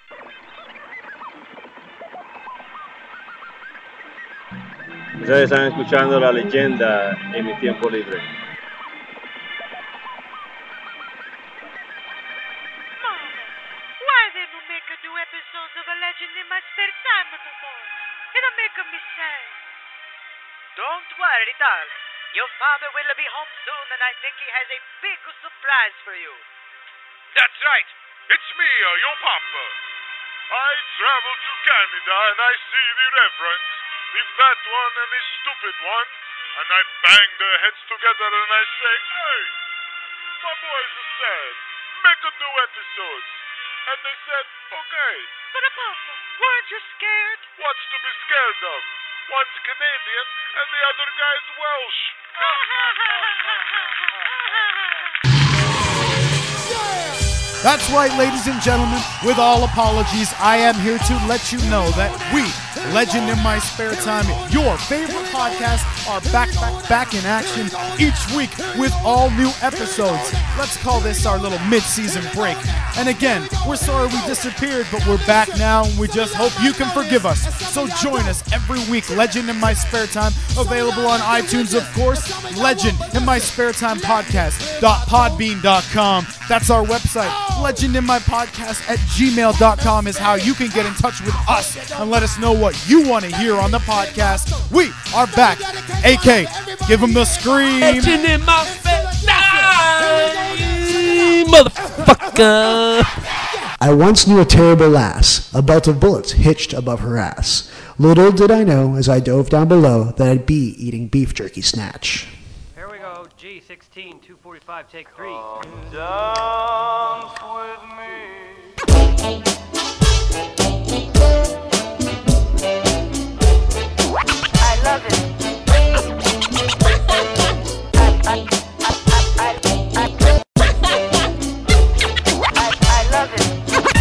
Ustedes están escuchando La Leyenda en mi tiempo libre. Why didn't you make a new episode of A Legend in My Spare Time no more? It'll make me sad. Don't worry, darling. Your father will be home soon, and I think he has a big surprise for you. That's right. It's me, your papa. I traveled to Canada and I see the reverends, the fat one and the stupid one, and I bang their heads together and I say, hey, my boys are sad. Make a new episode. And they said, okay. But Papa, weren't you scared? What's to be scared of? One's Canadian and the other guy's Welsh. That's right, ladies and gentlemen. With all apologies, I am here to let you know that we, Legend in My Spare Time, your favorite podcast, are back in action each week with all new episodes. Let's call this our little mid-season break. And again, we're sorry we disappeared, but we're back now, and we just hope you can forgive us. So join us every week, Legend in My Spare Time, available on iTunes, of course, Legend in My Spare Time podcast.podbean.com. That's our website. legendinmypodcast@gmail.com is how you can get in touch with us and let us know what you want to hear on the podcast. We are back. AK, give them the scream. Legend in my face, motherfucker. I once knew a terrible lass, a belt of bullets hitched above her ass. Little did I know, as I dove down below, that I'd be eating beef jerky snatch. Here we go. G16, 245, take 3. Dance with me. I love it. I love it.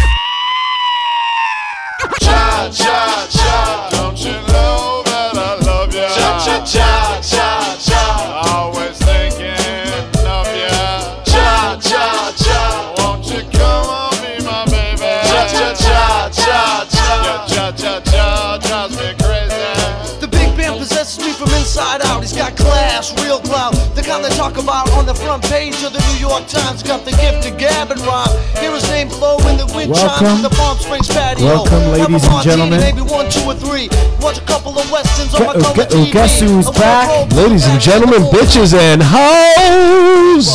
Cha, cha, cha. Don't you know that I love ya? Cha, cha, cha, cha, cha. Always thinking of ya. Cha, cha, cha. Won't you come on, be my baby? Cha, cha, cha, cha, cha. Your cha, cha, cha drives me crazy. The big band possesses me from inside out. He's got class, real clout. The kind they talk about on the front page of the New York Times. Got the gift to gab and rhyme. Hear his name blow in the wind chimes in the Palm Springs patio. Welcome, ladies and gentlemen. Maybe 1, 2, or 3. Watch a couple of westerns on my color TV. Guess who's back? Ladies and gentlemen, bitches and hoes.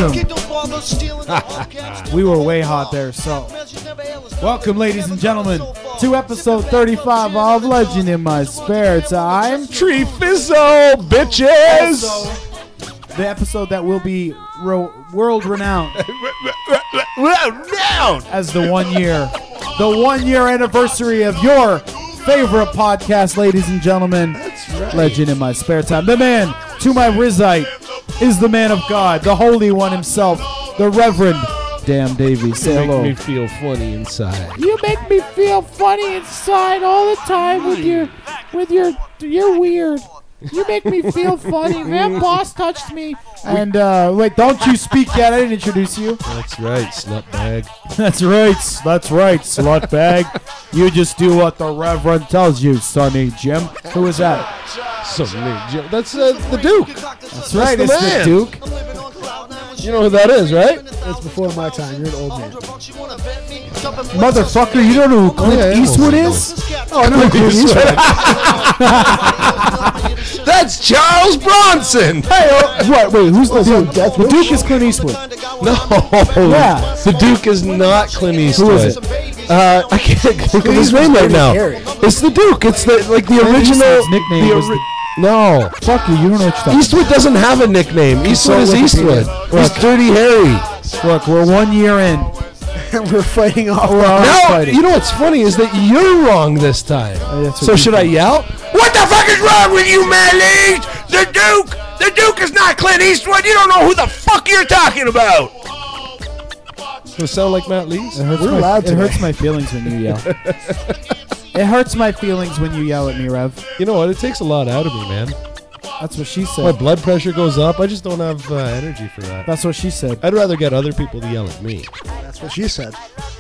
We were way hot there, so. Welcome, ladies and gentlemen, to episode 35 of Legend in My Spare Time. Tree Fizzo, bitches. The episode that will be world renowned as the 1 year anniversary of your favorite podcast, ladies and gentlemen. That's right. Legend in My Spare Time. The man to my right is the man of God, the Holy One himself, the Reverend Dan Davies. Say hello. You make me feel funny inside. You make me feel funny inside all the time with your you're weird. You make me feel funny. That boss touched me. And wait, don't you speak yet. I didn't introduce you. That's right, slut bag. That's right, slut bag. You just do what the Reverend tells you, Sonny Jim. Who is that? Sonny Jim. That's the Duke. That's right, it's the Duke. You know who that is, right? It's before my time. You're an old man. Motherfucker, you don't know who Clint Eastwood is? Oh, I know who Clint Eastwood. That's Charles Bronson. Hey, wait, who's the Duke? The Duke is Clint Eastwood. No. Yeah. The Duke is not Clint Eastwood. Who is it? I can't think of his name right now. It's the Duke. It's the original Eastwood's nickname was No. Fuck you, you don't know what you're talking Eastwood doesn't have a nickname. Eastwood is Eastwood. He's Dirty Harry. Look, we're 1 year in. We're fighting off. Now, you know what's funny is that you're wrong this time. So should I yell? What the fuck is wrong with you, Manly? The Duke is not Clint Eastwood. You don't know who the fuck you're talking about. Does it sound like Matt Lees? It hurts my feelings when you yell. It hurts my feelings when you yell at me, Rev. You know what? It takes a lot out of me, man. That's what she said. My blood pressure goes up. I just don't have energy for that. That's what she said. I'd rather get other people to yell at me. That's what she said.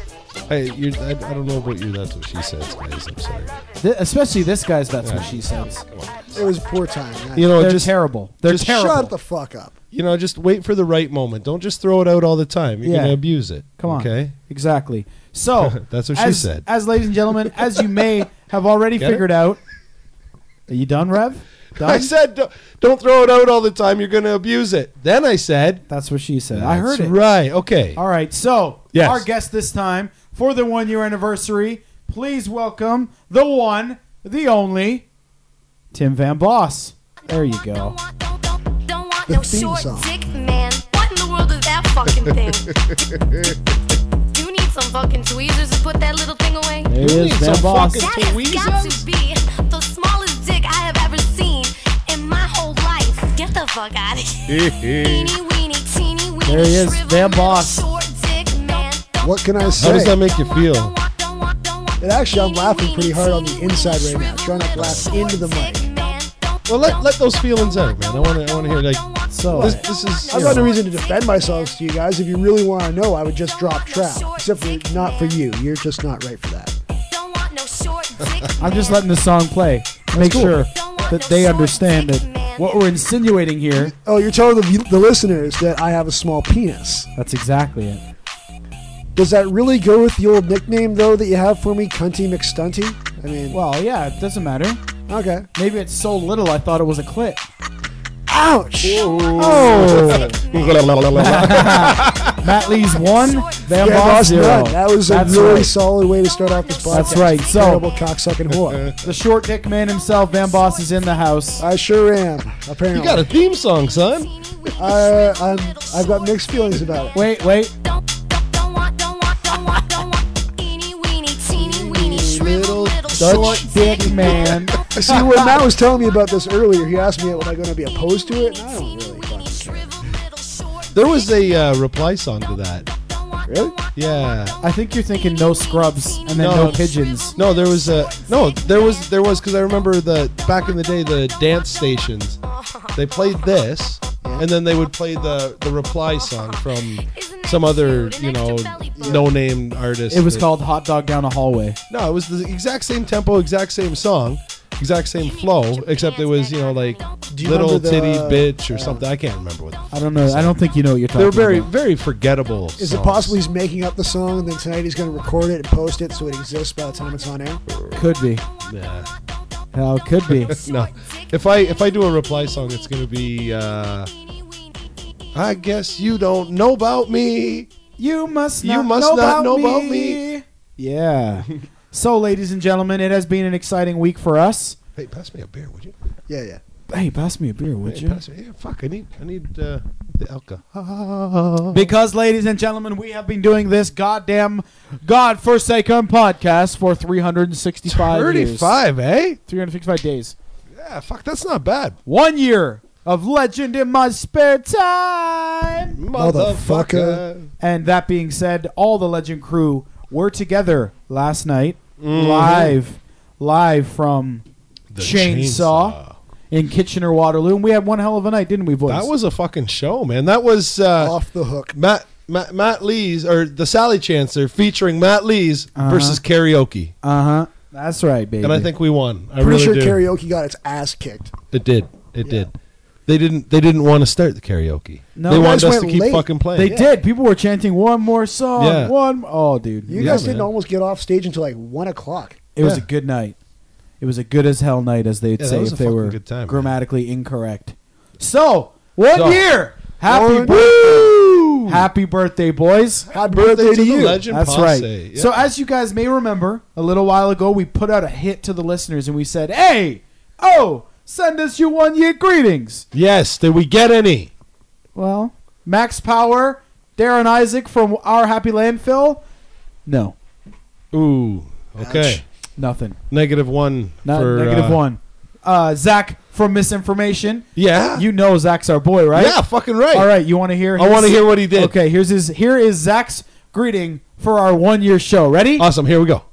I don't know about you. That's what she says, guys. I'm sorry. Especially this guy's. That's what she says. It was poor time. You know, They're just terrible. They're just terrible. Shut the fuck up. You know, just wait for the right moment. Don't just throw it out all the time. You're gonna abuse it. Come on. Okay. Exactly. So That's what she said. As ladies and gentlemen, as you may have already figured out. Are you done, Rev? Done? I said, don't throw it out all the time. You're going to abuse it. Then I said. That's what she said. I heard it. Right. Okay. All right. So, Yes. our guest this time for the 1 year anniversary, please welcome the one, the only, Tim Van Boss. There you go. Don't want The no theme short song. dick, man. What in the world is that fucking thing? You need some fucking tweezers to put that little thing away. There he is, need Van some Boss. fucking That has got to be the smallest dick I have ever seen in my whole life. Get the fuck out of here. Teeny weeny, teeny weeny, There he is, shriveled Van little Boss. short dick, man. What can I How say? does that make you feel? And actually, I'm laughing pretty hard on the inside right now, trying not to laugh into the mic. Well, let those feelings out, man. I want to hear like. So, This is. I've got no reason to defend myself to you guys. If you really want to know, I would just drop trap. Except for not for you. You're just not right for that. I'm just letting the song play to make sure that they understand that what we're insinuating here. Oh, you're telling the listeners that I have a small penis. That's exactly it. Does that really go with the old nickname, though, that you have for me, Cunty McStunty? I mean, Well, yeah, it doesn't matter. okay. Maybe it's so little I thought it was a clit. Ouch! Oh! Matt Lee's 1, Van Yeah, Boss Boss 0. none. That was a That's really right. solid way to start off this podcast. That's right. So- Terrible cocksucking whore. The short dick man himself, Van Boss, is in the house. I sure am, apparently. You got a theme song, son. I've got mixed feelings about it. Wait. Little Short dick man. See, when Matt was telling me about this earlier, he asked me, am I going to be opposed to it? And I don't really fucking care. There was a reply song to that. Really? Yeah. I think you're thinking no scrubs and then no pigeons. No, there was because I remember back in the day the dance stations, they played this, and then they would play the reply song from some other no name artist. It was called Hot Dog Down a Hallway. No, it was the exact same tempo, exact same song, exact same flow, except it was like you little remember titty the- bitch or something. I can't remember what. I don't know. I don't think you know what you're talking They were very about. very forgettable. Is it songs. possible he's making up the song, and then tonight he's going to record it and post it so it exists by the time it's on air? Could be. Yeah. Hell, could be. No. If I do a reply song, it's gonna be. I guess you don't know about me. You must You not must know not about know about me. Yeah. So, ladies and gentlemen, it has been an exciting week for us. Hey, pass me a beer, would you? Yeah. Hey, pass me a beer, would Hey, you? pass me. Yeah, fuck. I need the alcohol. Because, ladies and gentlemen, we have been doing this goddamn godforsaken podcast for 365 years. 35, eh? 365 days. Yeah, fuck. That's not bad. 1 year of legend in my spare time. Motherfucker. And that being said, all the Legend crew were together last night, live from The Chainsaw in Kitchener-Waterloo. And we had one hell of a night, didn't we, boys? That was a fucking show, man. That was Off the hook. Matt Lee's, or the Sally Chancellor, featuring Matt Lee's versus karaoke. Uh-huh. That's right, baby. And I think we won. I Pretty really sure do. karaoke got its ass kicked. It did. It did. They didn't want to start the karaoke. No, they you wanted guys us to went keep late. fucking playing. They did. People were chanting one more song. Yeah. Oh, dude. You guys didn't man. almost get off stage until like 1 o'clock. It was a Yeah. good night. It was a good as hell night, as they'd Yeah, that say was if a they fucking were good time, man. grammatically incorrect. So, 1 So- year. Happy One- birthday. Happy birthday, boys. Happy birthday to the you. legend That's Posse. right. Yeah. So, as you guys may remember, a little while ago, we put out a hit to the listeners and we said, hey, send us your 1 year greetings. Yes, did we get any? Well, Max Power, Darren Isaac from Our Happy Landfill. No, Ooh, okay. nothing. -1 Not for -1. Zach from Misinformation. Yeah, You know Zach's our boy, right? yeah, fucking right. All right, you want to hear? I want to hear what he did. Okay, here is Zach's greeting for our 1 year show. Ready? Awesome. Here we go.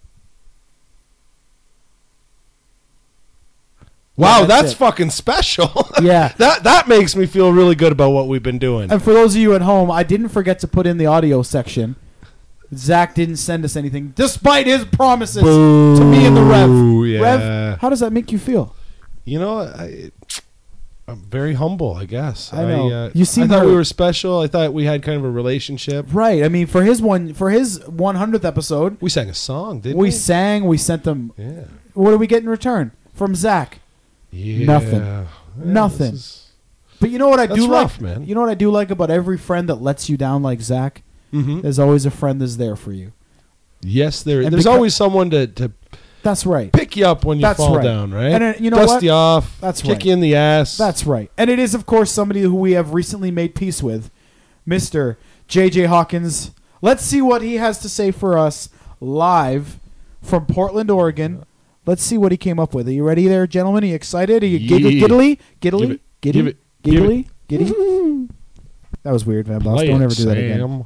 Wow, Yeah, that's it. fucking special. Yeah. that makes me feel really good about what we've been doing. And for those of you at home, I didn't forget to put in the audio section Zach didn't send us anything, despite his promises to me and the Rev. Yeah. Rev, how does that make you feel? You know, I'm very humble, I guess. I know. I thought hurt. we were special. I thought we had kind of a relationship. Right. I mean, for his 100th episode, we sang a song, didn't we? We sang. We sent them. Yeah. What did we get in return from Zach? Yeah. Nothing. Yeah, Nothing. But you know what I do rough, like? man. You know what I do like about every friend that lets you down like Zach? Mm-hmm. There's always a friend that's there for you. Yes, there's always someone to that's right. Pick you up when you fall down, right? And you know Dust what? you off. That's kick right. you in the ass. That's right. And it is, of course, somebody who we have recently made peace with, Mr. J.J. Hawkins. Let's see what he has to say for us live from Portland, Oregon. Let's see what he came up with. Are you ready there, gentlemen? Are you excited? Are you giddly? Giddly? Giddly? Giddly? Giddy? That was weird, Van Boss. Don't ever do that again.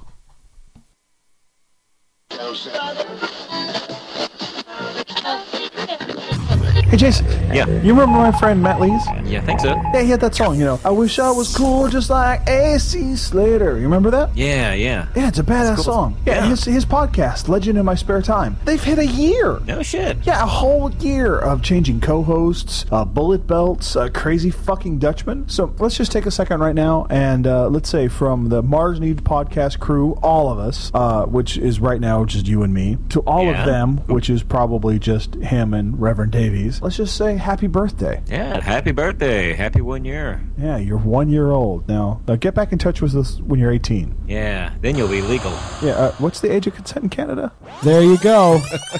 Hey, Jason. Yeah. You remember my friend Matt Lees? Yeah, I think so. Yeah, he had that song, I wish I was cool just like A.C. Slater. You remember that? Yeah. Yeah, it's a badass song. Yeah, his podcast, Legend in My Spare Time. They've hit a year. No shit. Yeah, a whole year of changing co-hosts, bullet belts, crazy fucking Dutchman. So let's just take a second right now and let's say from the Mars Needs podcast crew, all of us, which is right now just you and me, to all of them, which is probably just him and Reverend Davies, let's just say happy birthday. Yeah, happy birthday. Happy 1 year. Yeah, you're 1 year old. Now get back in touch with us when you're 18. Yeah, then you'll be legal. Yeah, what's the age of consent in Canada? There you go.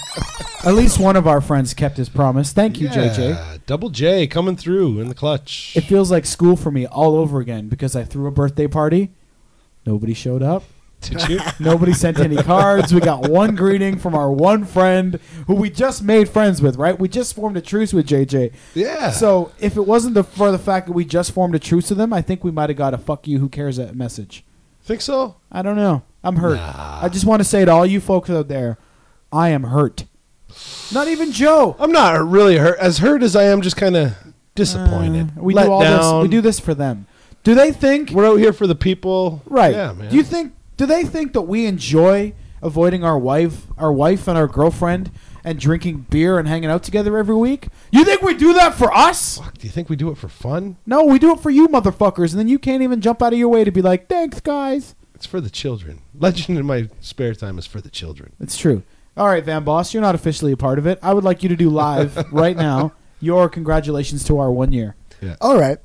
At least one of our friends kept his promise. Thank you, JJ. Double J coming through in the clutch. It feels like school for me all over again because I threw a birthday party. Nobody showed up. Did you? Nobody sent any cards. We got one greeting from our one friend who we just made friends with, right? We just formed a truce with JJ. Yeah. So if it wasn't for the fact that we just formed a truce with him, I think we might have got a fuck you, who cares message. Think so? I don't know. I'm hurt. I just want to say to all you folks out there, I am hurt. Not even Joe. I'm not really hurt. As hurt as I am, just kind of disappointed. We Let do all down. this. We do this for them. Do they think we're out here for the people? Right. Yeah, man. Do they think that we enjoy avoiding our wife and our girlfriend and drinking beer and hanging out together every week? You think we do that for us? Fuck, do you think we do it for fun? No, we do it for you motherfuckers, and then you can't even jump out of your way to be like, thanks, guys. It's for the children. Legend in My Spare Time is for the children. It's true. All right, Van Boss, you're not officially a part of it. I would like you to do live right now your congratulations to our 1 year. Yeah. All right.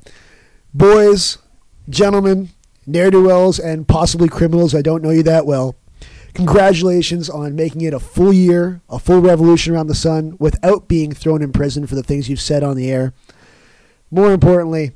Boys, gentlemen, ne'er-do-wells, and possibly criminals, I don't know you that well. Congratulations on making it a full year, a full revolution around the sun, without being thrown in prison for the things you've said on the air. More importantly,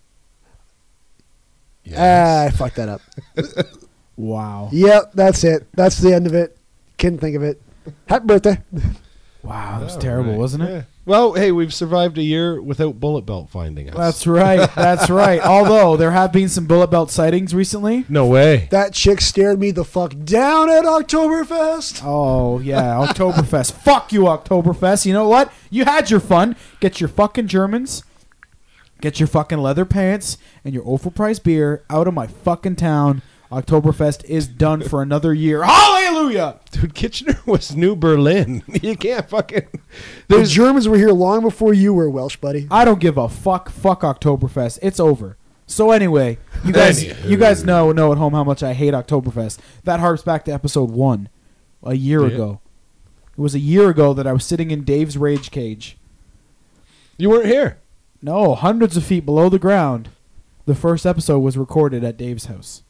I fucked that up. Wow. Yep, that's it. That's the end of it. Couldn't think of it. Happy birthday. Wow, that was terrible, wasn't it? Yeah. Well, hey, we've survived a year without bullet belt finding us. That's right. That's right. Although there have been some bullet belt sightings recently. No way. That chick stared me the fuck down at Oktoberfest. Oh, yeah, Oktoberfest. Fuck you, Oktoberfest. You know what? You had your fun. Get your fucking Germans, get your fucking leather pants, and your overpriced beer out of my fucking town. Oktoberfest is done for another year. Hallelujah! Dude, Kitchener was New Berlin. You can't fucking... The Germans were here long before you were, Welsh buddy. I don't give a fuck. Fuck Oktoberfest. It's over. So anyway, you guys know at home how much I hate Oktoberfest. That harps back to episode 1 a year ago. It was a year ago that I was sitting in Dave's rage cage. You weren't here? No, hundreds of feet below the ground. The first episode was recorded at Dave's house.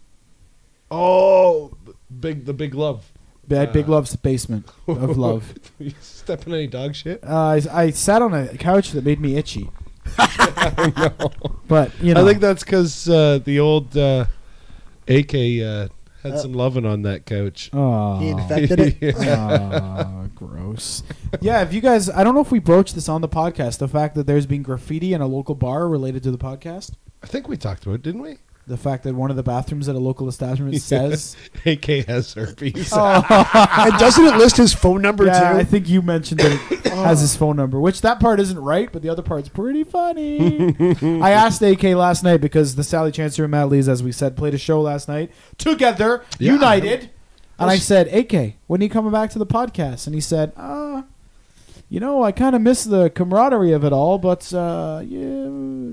Oh, the big love. Big Love's basement of love. You stepping any dog shit? I sat on a couch that made me itchy. I know. But, you know. I think that's because the old AK had some loving on that couch. Oh. He infected it? Gross. Yeah, if you guys... I don't know if we broached this on the podcast, the fact that there's been graffiti in a local bar related to the podcast. I think we talked about it, didn't we? The fact that one of the bathrooms at a local establishment says... AK has herpes. And doesn't it list his phone number, too? I think you mentioned that it has his phone number, which that part isn't right, but the other part's pretty funny. I asked AK last night because the Sally Chancer and Matt Lees, as we said, played a show last night. Together, united. And I said, AK, when are you coming back to the podcast? And he said, you know, I kind of miss the camaraderie of it all, but yeah.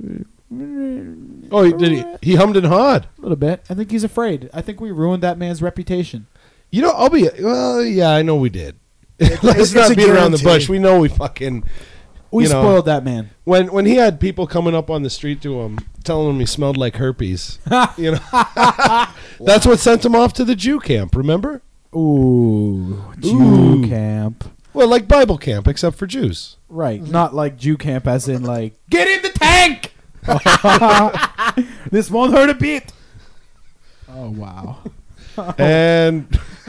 Oh, did he? He hummed and hawed a little bit. I think he's afraid. I think we ruined that man's reputation. You know, yeah, I know we did. Let's not beat around the bush. We know we fucking... We spoiled that man. When he had people coming up on the street to him, telling him he smelled like herpes, you know, that's what sent him off to the Jew camp, remember? Ooh, Jew camp. Well, like Bible camp, except for Jews. Right, not like Jew camp as in like, get in the tank! This won't hurt a bit. Oh, wow. And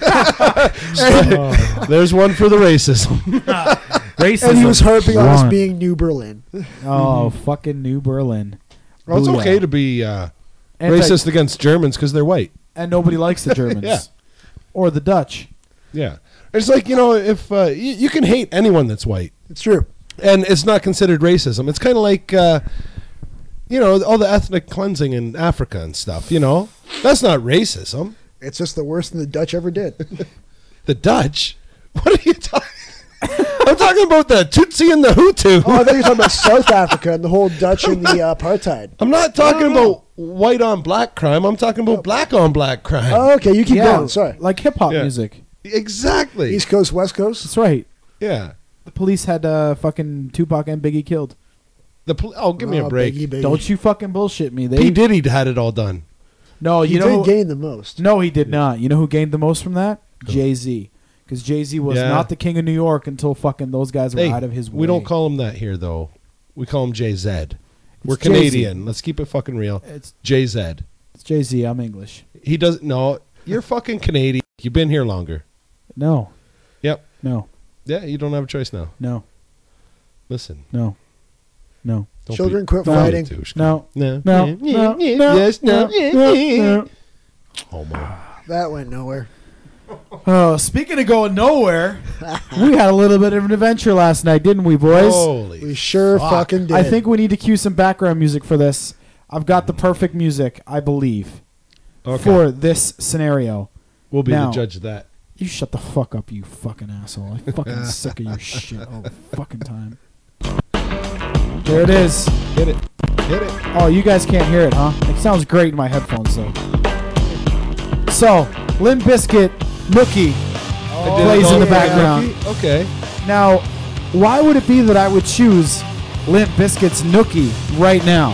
there's one for the racism. Racism. And he was harping on us being New Berlin. Oh, fucking New Berlin. Well, it's okay to be racist against Germans because they're white. And nobody likes the Germans. Yeah. Or the Dutch. Yeah. It's like, you know, if you can hate anyone that's white. It's true. And it's not considered racism. It's kind of like, you know, all the ethnic cleansing in Africa and stuff, you know. That's not racism. It's just the worst thing the Dutch ever did. The Dutch? What are you talking? I'm talking about the Tutsi and the Hutu. Oh, I thought you were talking about South Africa and the whole Dutch and the apartheid. I'm not talking about white on black crime. I'm talking about black on black crime. Oh, okay, you keep going. Sorry. Like hip-hop music. Exactly. East Coast, West Coast? That's right. Yeah. The police had fucking Tupac and Biggie killed. Give me a break. Biggie. Don't you fucking bullshit me. P. Diddy had it all done. No, he did gain the most. No, he did not. You know who gained the most from that? Jay-Z. Because Jay-Z was not the king of New York until fucking those guys were out of his way. We don't call him that here, though. We call him Jay-Z. We're Jay-Z. Canadian. Let's keep it fucking real. It's Jay-Z. It's Jay-Z. I'm English. He doesn't... No, you're fucking Canadian. You've been here longer. No. Yep. No. Yeah, you don't have a choice now. No. Listen. No. No. Children quit fighting. No. No. No. No. Yes, no. No. Homo. That went nowhere. Oh, speaking of going nowhere, we had a little bit of an adventure last night, didn't we, boys? Holy We sure fucking did. I think we need to cue some background music for this. I've got the perfect music, I believe, for this scenario. We'll be Now, the judge of that. You shut the fuck up, you fucking asshole. I'm fucking sick of your shit all the fucking time. There it is. Hit it. Hit it. Oh, you guys can't hear it, huh? It sounds great in my headphones, though. So, Limp Bizkit, Nookie plays in the background. Okay. Now, why would it be that I would choose Limp Bizkit's Nookie right now?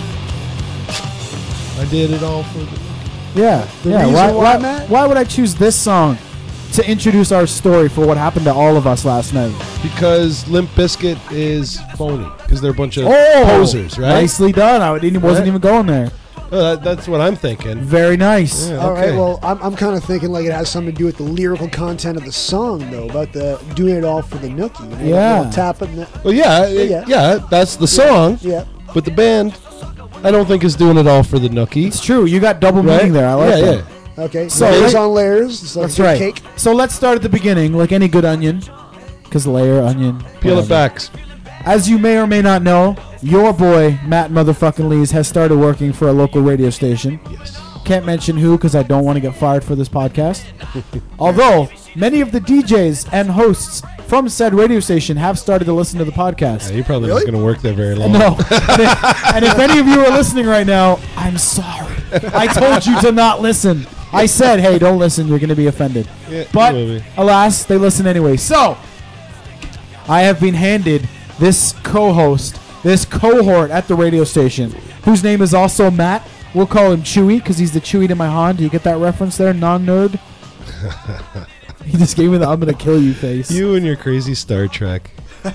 I did it all for the... Yeah. Why would I choose this song to introduce our story for what happened to all of us last night? Because Limp Bizkit is phony. Because they're a bunch of posers, right? Nicely done. I wasn't even going there. That's what I'm thinking. Very nice. Yeah, All right, well, I'm kind of thinking like it has something to do with the lyrical content of the song, though, about the doing it all for the Nookie. You know, Yeah. Tapping the... Well, yeah, that's the song. Yeah. But the band, I don't think is doing it all for the Nookie. It's true. You got double meaning there. I like that. Yeah. Okay, So layers on layers. It's like That's right. Cake. So let's start at the beginning, like any good onion. Because layer, onion. Peel it whatever. back. As you may or may not know, your boy, Matt motherfucking Lees, has started working for a local radio station. Yes. Can't mention who because I don't want to get fired for this podcast. Although, many of the DJs and hosts from said radio station have started to listen to the podcast. Yeah, you're probably not going to work there very long. No. And if any of you are listening right now, I'm sorry. I told you to not listen. I said, hey, don't listen. You're going to be offended. Yeah, But, you will be. alas, they listen anyway. So, I have been handed this co-host, this cohort at the radio station, whose name is also Matt. We'll call him Chewy because he's the Chewy to my Han. Do you get that reference there, non-nerd? He just gave me the I'm going to kill you face. You and your crazy Star Trek. Fuck.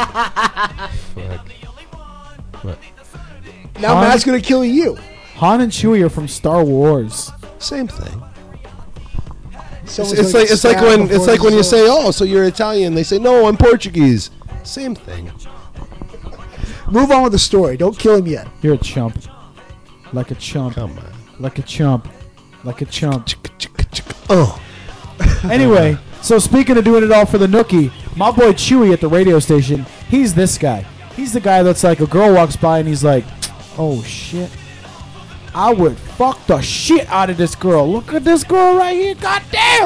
What? Now Han- Matt's going to kill you. Han and Chewie are from Star Wars. Same thing. Someone's It's gonna like get it's like stabbed when before you this is say, oh, so you're Italian. They say, no, I'm Portuguese. Same thing. over. Move on with the story. Don't kill him yet. You're a chump. Like a chump. Come on. Like a chump. Like a chump. Oh. Anyway, so speaking of doing it all for the Nookie, my boy Chewy at the radio station, he's this guy. He's the guy that's like, a girl walks by and he's like, oh shit, I would fuck the shit out of this girl. Look at this girl right here. God damn.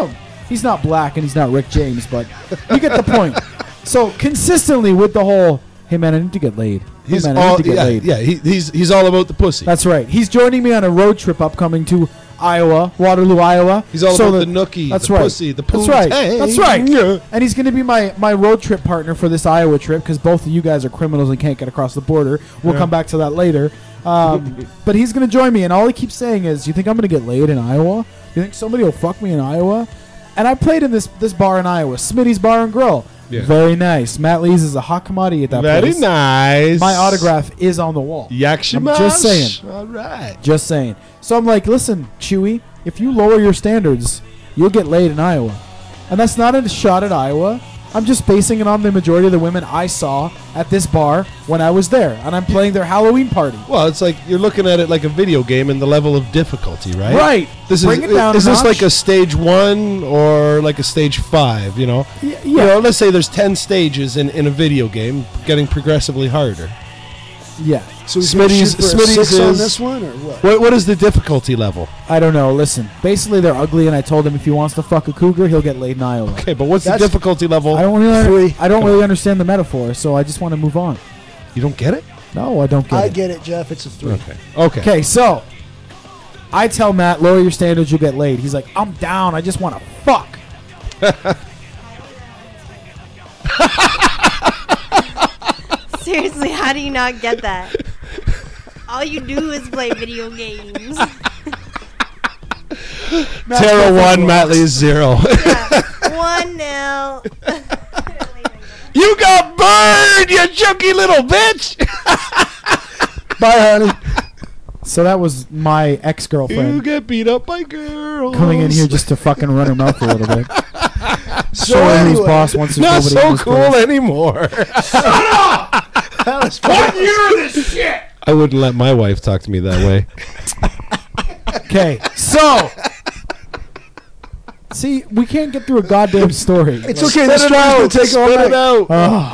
He's not black and he's not Rick James, but you get the point. So consistently with the whole, hey man, I need to get laid. Hey man, I need to get laid. Yeah, he's all about the pussy. That's right. He's joining me on a road trip upcoming to Iowa, Waterloo, Iowa. He's all about the nookie, that's the right. pussy, the That's poontang. right. That's right. Yeah. And he's going to be my road trip partner for this Iowa trip because both of you guys are criminals and can't get across the border. We'll come back to that later. But he's going to join me, and all he keeps saying is, you think I'm going to get laid in Iowa? You think somebody will fuck me in Iowa? And I played in this bar in Iowa, Smitty's Bar and Grill. Yeah. Very nice. Matt Lees is a hot commodity at that place. Very nice. My autograph is on the wall. Yakshimash. I'm just saying. All right. Just saying. So I'm like, listen, Chewy, if you lower your standards, you'll get laid in Iowa. And that's not a shot at Iowa. I'm just basing it on the majority of the women I saw at this bar when I was there. And I'm playing their Halloween party. Well, it's like you're looking at it like a video game and the level of difficulty, right? Right. Bring it down. Is this like a stage 1 or like a stage 5, you know? Yeah. You know, let's say there's 10 stages in a video game, getting progressively harder. Yeah. So Smitty's is on this one, or what? What is the difficulty level? I don't know. Listen, basically they're ugly, and I told him if he wants to fuck a cougar, he'll get laid in Iowa. Okay, but what's the difficulty level? I don't really understand the metaphor, so I just want to move on. You don't get it? No, I don't get it. I get it, Jeff. It's a 3. Okay. So I tell Matt, lower your standards, you'll get laid. He's like, I'm down. I just want to fuck. Seriously, how do you not get that? All you do is play video games. Tara 1, Matt Lee 0. 1-0. You got burned, you chunky little bitch. Bye, honey. So that was my ex-girlfriend. You get beat up by girls. Coming in here just to fucking run her mouth a little bit. So anyway, whose boss wants to not nobody so in this cool place. anymore. Shut up! That was 1 year of this shit! I wouldn't let my wife talk to me that way. Okay, so... See, we can't get through a goddamn story. It's okay. This story's going to take all Spit night. it out.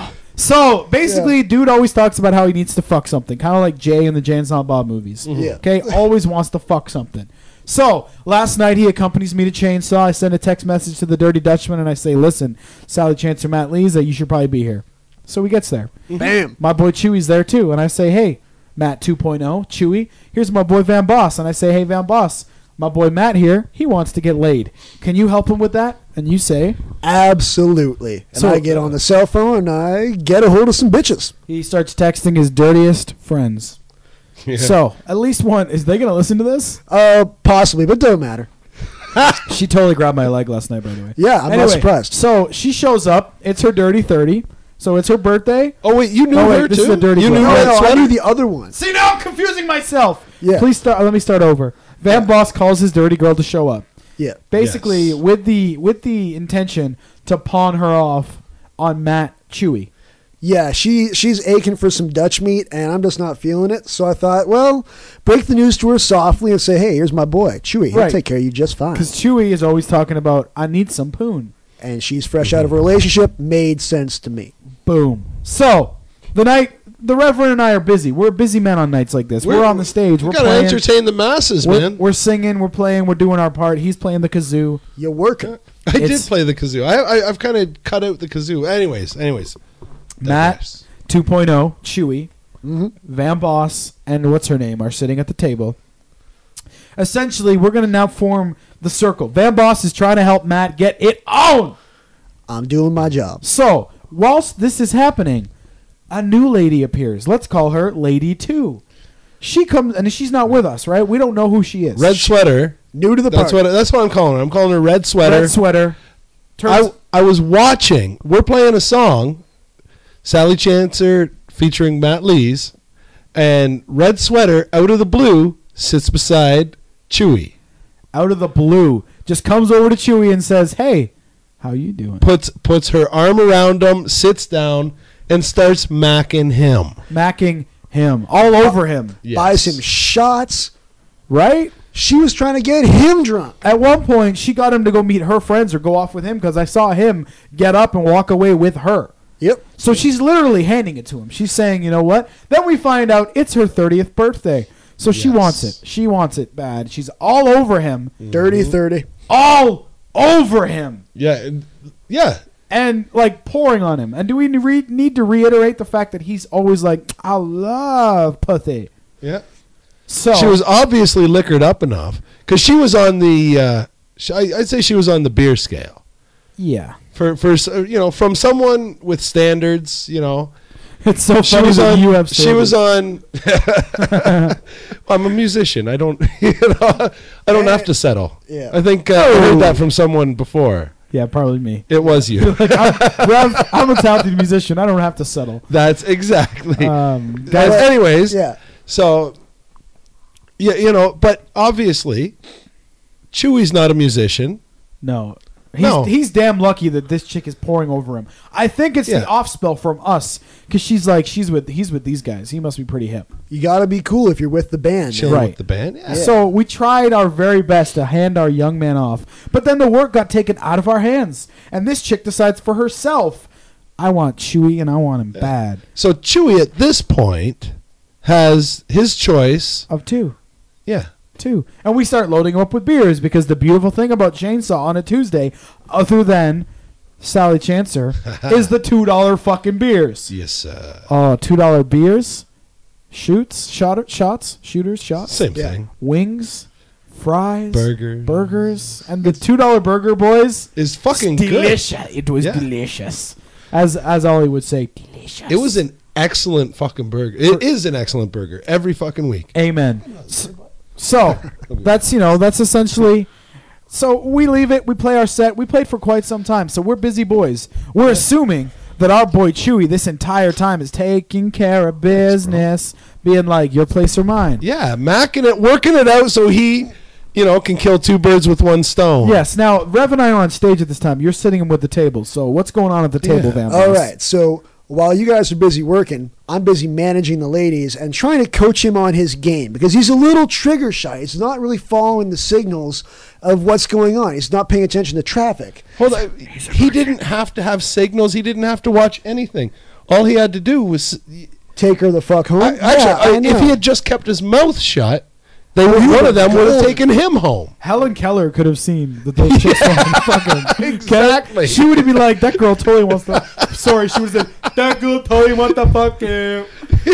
So, basically, dude always talks about how he needs to fuck something. Kind of like Jay in the Jay and Silent Bob movies. Yeah. Okay? Always wants to fuck something. So, last night he accompanies me to Chainsaw. I send a text message to the Dirty Dutchman, and I say, listen, Sally Chance or Matt Lees, you should probably be here. So he gets there. Bam. My boy Chewy's there, too. And I say, hey, Matt 2.0, Chewy, here's my boy Van Boss. And I say, hey, Van Boss, my boy Matt here, he wants to get laid. Can you help him with that? And you say? Absolutely. And So- I get on the cell phone and I get a hold of some bitches. He starts texting his dirtiest friends. Yeah. So, at least one. Is they going to listen to this? Possibly, but don't matter. She totally grabbed my leg last night, by the way. Yeah, I'm not surprised. So, she shows up. It's her dirty 30. So, it's her birthday. Oh, wait, you knew her, this too? is a dirty You girl. knew No, Red no, I Sweater? knew the other one. See, now I'm confusing myself. Yeah. Please let me start over. Van Boss calls his dirty girl to show up. Yeah. Basically, Yes. with the intention to pawn her off on Matt Chewy. Yeah, she's aching for some Dutch meat, and I'm just not feeling it. So I thought, well, break the news to her softly and say, hey, here's my boy, Chewy. He'll Right. take care of you just fine. Because Chewy is always talking about, I need some poon. And she's fresh out of a relationship. Made sense to me. Boom. So, the Reverend and I are busy. We're busy men on nights like this. We're on the stage. We We're got to playing. entertain the masses, man. We're singing. We're playing. We're doing our part. He's playing the kazoo. You're working. I did It's- play the kazoo. I've kind of cut out the kazoo. Anyways. Matt 2.0, Chewy, Mm-hmm. Van Boss, and what's her name are sitting at the table. Essentially, we're going to now form the circle. Van Boss is trying to help Matt get it on. I'm doing my job. So, whilst this is happening, a new lady appears. Let's call her Lady 2. She comes, and she's not with us, right? We don't know who she is. Red Sweater. New to the That's party. what I'm calling her. I'm calling her Red Sweater. Red Sweater. I was watching. We're playing a song, Sally Chancer featuring Matt Lees, and Red Sweater, out of the blue, sits beside Chewy. Out of the blue, just comes over to Chewy and says, hey, how you doing? Puts her arm around him, sits down, and starts macking him. Macking him. All over him. Yes. Buys him shots. Right? She was trying to get him drunk. At one point, she got him to go meet her friends or go off with him because I saw him get up and walk away with her. Yep. So she's literally handing it to him. She's saying, you know what? Then we find out it's her 30th birthday. So she wants it. She wants it bad. She's all over him. Dirty 30. All over him. Yeah. Yeah. And like pouring on him. And do we need to reiterate the fact that he's always like, I love pussy. Yeah. So she was obviously liquored up enough because she was on the. I'd say she was on the beer scale. Yeah. For from someone with standards, It's so funny that you have standards. She was on. I'm a musician. I don't. I don't have to settle. Yeah. I think I heard that from someone before. Yeah, probably me. It was you. Like, I'm a talented musician. I don't have to settle. That's exactly. Guys, anyways. Yeah. So. Yeah, but obviously, Chewy's not a musician. No. He's damn lucky that this chick is pouring over him. I think it's the off spell from us because she's with these guys. He must be pretty hip. You got to be cool if you're with the band. Chilling with the band. Yeah. So we tried our very best to hand our young man off, but then the work got taken out of our hands, and this chick decides for herself, I want Chewy and I want him bad. So Chewy at this point has his choice of 2. Yeah. 2. And we start loading him up with beers because the beautiful thing about Chainsaw on a Tuesday, other than Sally Chancer, is the $2 fucking beers. Yes, sir. Oh, $2 beers, shots, Same thing. Wings, fries, burgers, and the $2 burger, boys, is fucking delicious. good. It was delicious, as Ollie would say, delicious. It was an excellent fucking burger. It is an excellent burger every fucking week. Amen. So that's essentially. So we leave it. We play our set. We played for quite some time. So we're busy boys. We're assuming that our boy Chewy this entire time is taking care of business, being like your place or mine. Yeah, macking it, working it out so he, can kill 2 birds with 1 stone. Yes. Now Rev and I are on stage at this time. You're sitting with the table. So what's going on at the table, Van? All right. So while you guys are busy working, I'm busy managing the ladies and trying to coach him on his game because he's a little trigger shy. He's not really following the signals of what's going on. He's not paying attention to traffic. Hold on. He didn't have to have signals. He didn't have to watch anything. All he had to do was take her the fuck home. If he had just kept his mouth shut, one of them would have taken him home. Helen Keller could have seen that those chicks fucking exactly. She would have been like, that girl totally wants to. Sorry, she would have said, that girl totally wants to fuck you.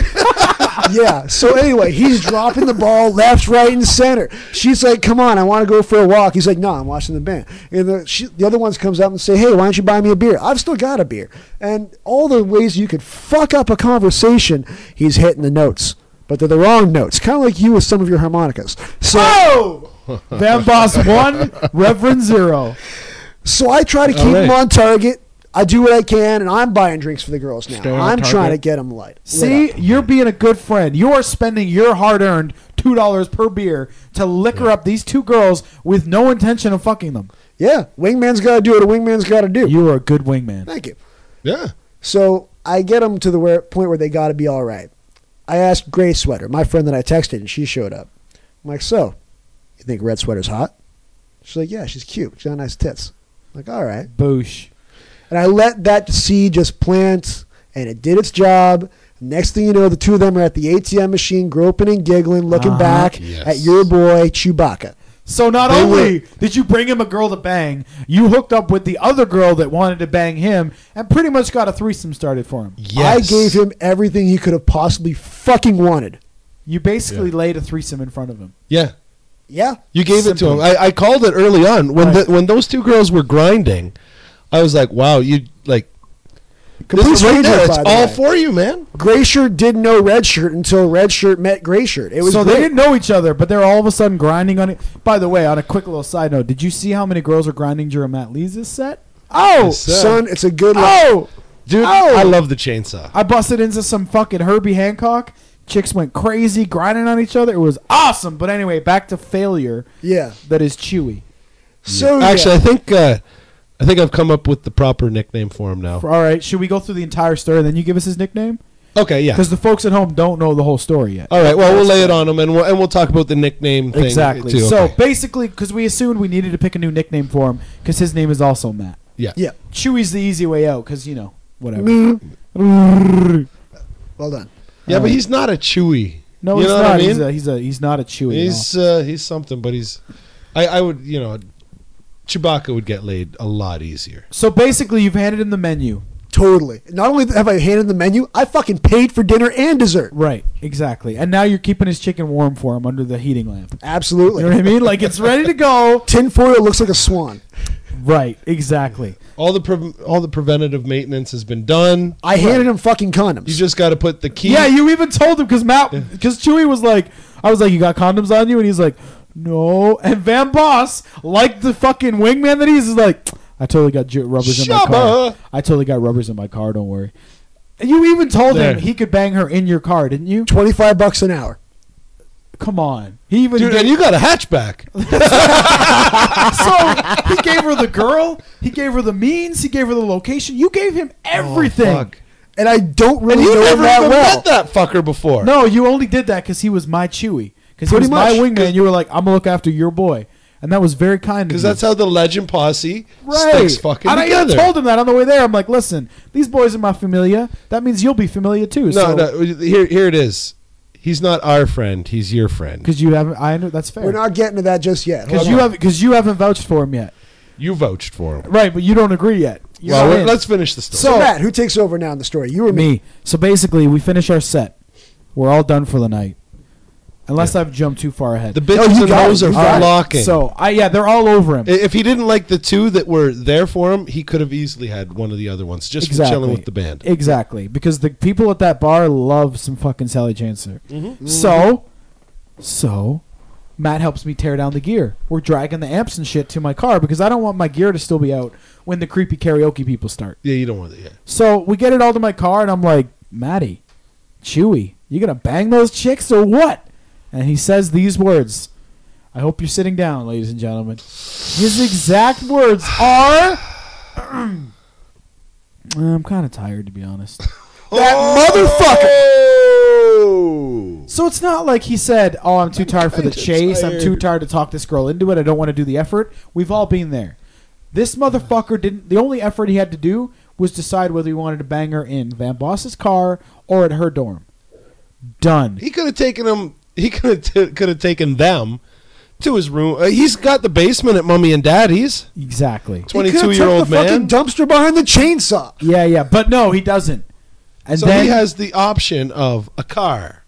Yeah. So anyway, he's dropping the ball left, right, and center. She's like, "Come on, I want to go for a walk." He's like, "No, I'm watching the band." And the other ones comes up and say, "Hey, why don't you buy me a beer?" I've still got a beer. And all the ways you could fuck up a conversation, he's hitting the notes. But they're the wrong notes, kind of like you with some of your harmonicas. So, Van Boss 1, Reverend 0. So I try to keep him on target. I do what I can, and I'm buying drinks for the girls now. I'm trying to get them light. See, you're being a good friend. You are spending your hard-earned $2 per beer to liquor up these 2 girls with no intention of fucking them. Yeah, wingman's got to do what a wingman's got to do. You are a good wingman. Thank you. Yeah. So I get them to the point where they got to be all right. I asked Gray Sweater, my friend that I texted, and she showed up. I'm like, so, you think Red Sweater's hot? She's like, yeah, she's cute. She's got nice tits. I'm like, all right. Boosh. And I let that seed just plant, and it did its job. Next thing you know, the 2 of them are at the ATM machine, groping and giggling, looking back at your boy, Chewbacca. So not only did you bring him a girl to bang, you hooked up with the other girl that wanted to bang him and pretty much got a threesome started for him. Yes. I gave him everything he could have possibly fucking wanted. You basically laid a threesome in front of him. Yeah. Yeah. You gave it to him. I called it early on. When those 2 girls were grinding, I was like, wow, you like... This is right there. It's all for you, man. Gray Shirt didn't know Red Shirt until Red Shirt met Gray Shirt. It was so great. They didn't know each other, but they're all of a sudden grinding on it. By the way, on a quick little side note, did you see how many girls were grinding during Matt Lee's set? Oh, son, it's a good dude, I love the chainsaw. I busted into some fucking Herbie Hancock. Chicks went crazy, grinding on each other. It was awesome. But anyway, back to failure. Yeah. That is Chewy. So actually, I think I've come up with the proper nickname for him now. All right. Should we go through the entire story and then you give us his nickname? Okay, yeah. Because the folks at home don't know the whole story yet. All right, well, we'll lay it on them, and we'll talk about the nickname thing. Exactly. Too. So okay. basically, because we assumed we needed to pick a new nickname for him, because his name is also Matt. Yeah. Yeah. Chewy's the easy way out, because, whatever. Well done. Yeah, but he's not a Chewy. No, you he's know not. What I mean? He's not a Chewy. He's something, but he's... I would, Chewbacca would get laid a lot easier. So basically, you've handed him the menu. Totally. Not only have I handed the menu, I fucking paid for dinner and dessert. Right, exactly. And now you're keeping his chicken warm for him under the heating lamp. Absolutely. You know what I mean? Like, it's ready to go. Tin foil looks like a swan. Right, exactly. All the preventative maintenance has been done. I handed him fucking condoms. You just got to put the key. Yeah, you even told him because Chewie was like, I was like, you got condoms on you? And he's like, no. And Van Boss, like the fucking wingman that he is like, I totally got rubbers in my car. I totally got rubbers in my car, don't worry. And you even told him he could bang her in your car, didn't you? $25 an hour. Come on. He even Dude, and you got a hatchback. So he gave her the girl, he gave her the means, he gave her the location. You gave him everything. Oh, fuck. And I don't really And you know never him that even well. met that fucker before. No, you only did that because he was my Chewie. Because he Pretty was my much. wingman. You were like, I'm going to look after your boy. And that was very kind of you. Because that's how the Legend Posse sticks fucking and together. I even told him that on the way there. I'm like, listen, these boys are my familia. That means you'll be familia too. No, here it is. He's not our friend. He's your friend. Because you haven't. I know that's fair. We're not getting to that just yet. Because you haven't vouched for him yet. You vouched for him, right? But you don't agree yet. Well, let's finish the story. So Matt, who takes over now in the story? You or me? So basically, we finish our set. We're all done for the night. Unless I've jumped too far ahead. The bitches and hoes are flocking. So, they're all over him. If he didn't like the two that were there for him, he could have easily had one of the other ones just for chilling with the band. Exactly. Because the people at that bar love some fucking Sally Chancellor. Mm-hmm. So, Matt helps me tear down the gear. We're dragging the amps and shit to my car because I don't want my gear to still be out when the creepy karaoke people start. Yeah, you don't want it, yeah. So, we get it all to my car, and I'm like, Matty, Chewie, you gonna bang those chicks or what? And he says these words. I hope you're sitting down, ladies and gentlemen. His exact words are... I'm kind of tired, to be honest. That motherfucker! So it's not like he said, oh, I'm too tired for the chase. I'm too tired to talk this girl into it. I don't want to do the effort. We've all been there. This motherfucker didn't... The only effort he had to do was decide whether he wanted to bang her in Van Boss's car or at her dorm. Done. He could have taken him... He could have taken them to his room. He's got the basement at Mummy and Daddy's. Exactly. 22-year-old man. Fucking dumpster behind the chainsaw. Yeah. But no, he doesn't. And so then he has the option of a car,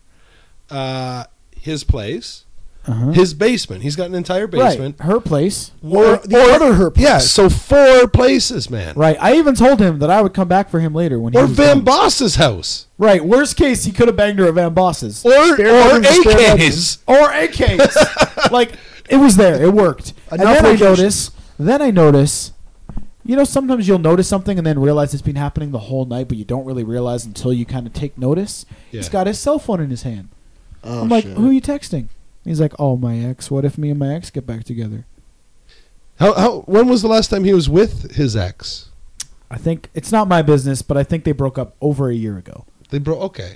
his place, his basement. He's got an entire basement. Right. Her place. Or her place. Yeah, so 4 places, man. Right. I even told him that I would come back for him later when he was Van done. Boss's house. Right. Worst case, he could have banged her at Van Boss's. Or AK's. Or AK's. Like, it was there. It worked. And then I notice, you know, sometimes you'll notice something and then realize it's been happening the whole night, but you don't really realize until you kind of take notice. Yeah. He's got his cell phone in his hand. I'm like, who are you texting? He's like, oh, my ex. What if me and my ex get back together? When was the last time he was with his ex? I think it's not my business, but I think they broke up over a year ago. Okay.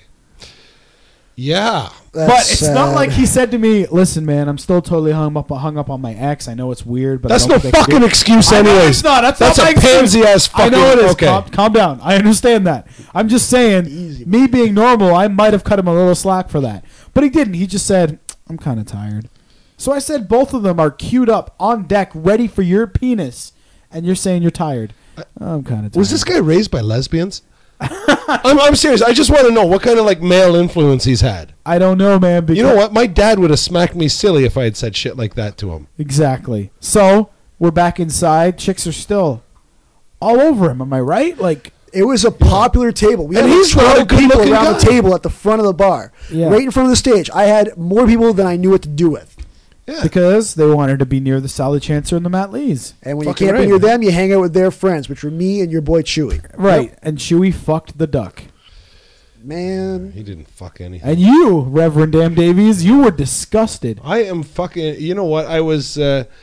Yeah. But it's not like he said to me, listen, man, I'm still totally hung up on my ex. I know it's weird, but that's no fucking excuse anyways. It's not. That's a pansy-ass fucking... I know it is. Okay. Calm down. I understand that. I'm just saying, me being normal, I might have cut him a little slack for that. But he didn't. He just said, I'm kind of tired. So I said both of them are queued up on deck, ready for your penis, and you're saying you're tired. I'm kind of tired. Was this guy raised by lesbians? I'm serious. I just want to know what kind of like male influence he's had. I don't know, man. You know what? My dad would have smacked me silly if I had said shit like that to him. Exactly. So we're back inside. Chicks are still all over him. Am I right? Like, it was a popular table. We had he's 12 people around guy. the table at the front of the bar, right in front of the stage. I had more people than I knew what to do with. Yeah. Because they wanted to be near the Sally Chancellor and the Matt Lees. And when you can't be near them, you hang out with their friends, which were me and your boy Chewie. Right. Yep. And Chewie fucked the duck. Man. He didn't fuck anything. And you, Reverend Dan Davies, you were disgusted. I am fucking... You know what? I was...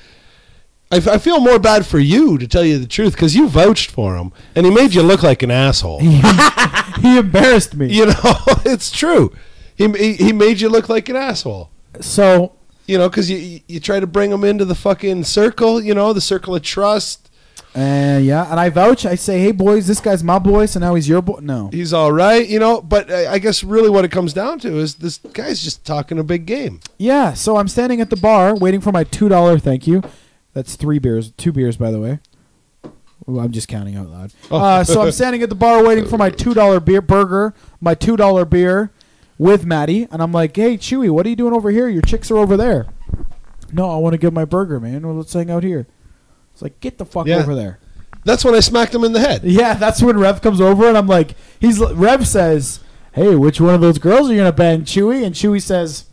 I feel more bad for you, to tell you the truth, because you vouched for him, and he made you look like an asshole. He embarrassed me. You know, it's true. He made you look like an asshole. So... You know, because you try to bring him into the fucking circle, you know, the circle of trust. Yeah, and I vouch. I say, hey, boys, this guy's my boy, so now he's your boy. No. He's all right, you know, but I guess really what it comes down to is this guy's just talking a big game. Yeah, so I'm standing at the bar waiting for my $2 thank you. That's 3 beers. 2 beers, by the way. Ooh, I'm just counting out loud. Oh. So I'm standing at the bar waiting for my $2 beer burger, my $2 beer with Maddie, and I'm like, hey, Chewy, what are you doing over here? Your chicks are over there. No, I want to get my burger, man. Well, let's hang out here. It's like, get the fuck over there. That's when I smacked him in the head. Yeah, that's when Rev comes over, and I'm like, Rev says, hey, which one of those girls are you going to bang, Chewy? And Chewy says,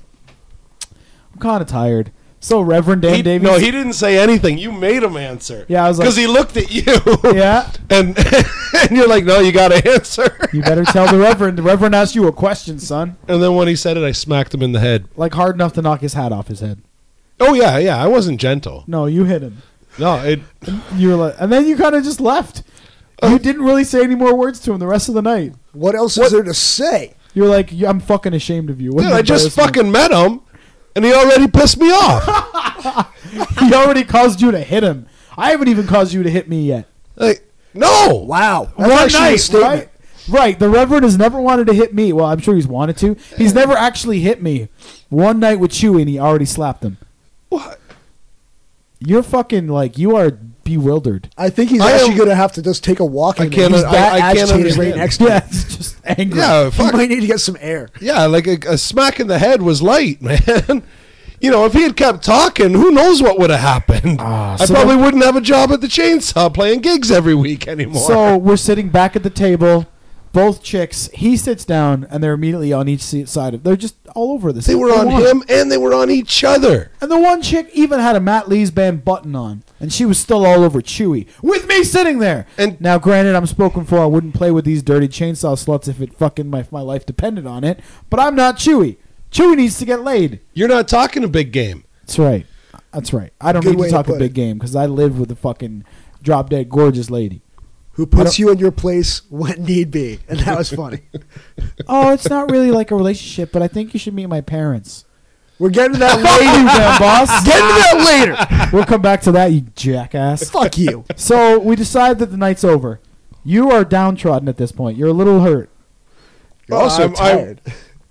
I'm kind of tired. So Reverend Dan Davies. No, he didn't say anything. You made him answer. Yeah, I was like, because he looked at you. Yeah, and you're like, no, you got to answer. You better tell the Reverend. The Reverend asked you a question, son. And then when he said it, I smacked him in the head, like hard enough to knock his hat off his head. Oh yeah, I wasn't gentle. No, you hit him. No, you were like, and then you kind of just left. You didn't really say any more words to him the rest of the night. What else is there to say? You were like, I'm fucking ashamed of you. Dude, I just fucking met him, and he already pissed me off. He already caused you to hit him. I haven't even caused you to hit me yet. Like, no. Wow. One night, right? Right. The Reverend has never wanted to hit me. Well, I'm sure he's wanted to. He's never actually hit me. One night with Chewy, and he already slapped him. What? You're fucking like, you are bewildered. I think he's actually going to have to just take a walk. I can't. He's that I can't agitated understand. right next to Yeah, him. it's just angry. Yeah, He might need to get some air. Yeah, like a smack in the head was light, man. You know, if he had kept talking, who knows what would have happened? I so probably wouldn't have a job at the Chainsaw playing gigs every week anymore. So we're sitting back at the table, both chicks. He sits down, and they're immediately on each side of. They're just all over this. they were on him, and they were on each other. And the one chick even had a Matt Lee's band button on, and she was still all over Chewy with me sitting there. And now, granted, I'm spoken for. I wouldn't play with these dirty chainsaw sluts if it fucking my life depended on it. But I'm not Chewy. Chewy needs to get laid. You're not talking a big game. That's right. That's right. I don't Good need way to to talk a put big it. game because I live with a fucking drop dead gorgeous lady. Who puts you in your place when need be. And that was funny. Oh, it's not really like a relationship, but I think you should meet my parents. We're getting to that later, man, boss. Get into that later. We'll come back to that, you jackass. Fuck you. So we decide that the night's over. You are downtrodden at this point. You're a little hurt. You're also tired.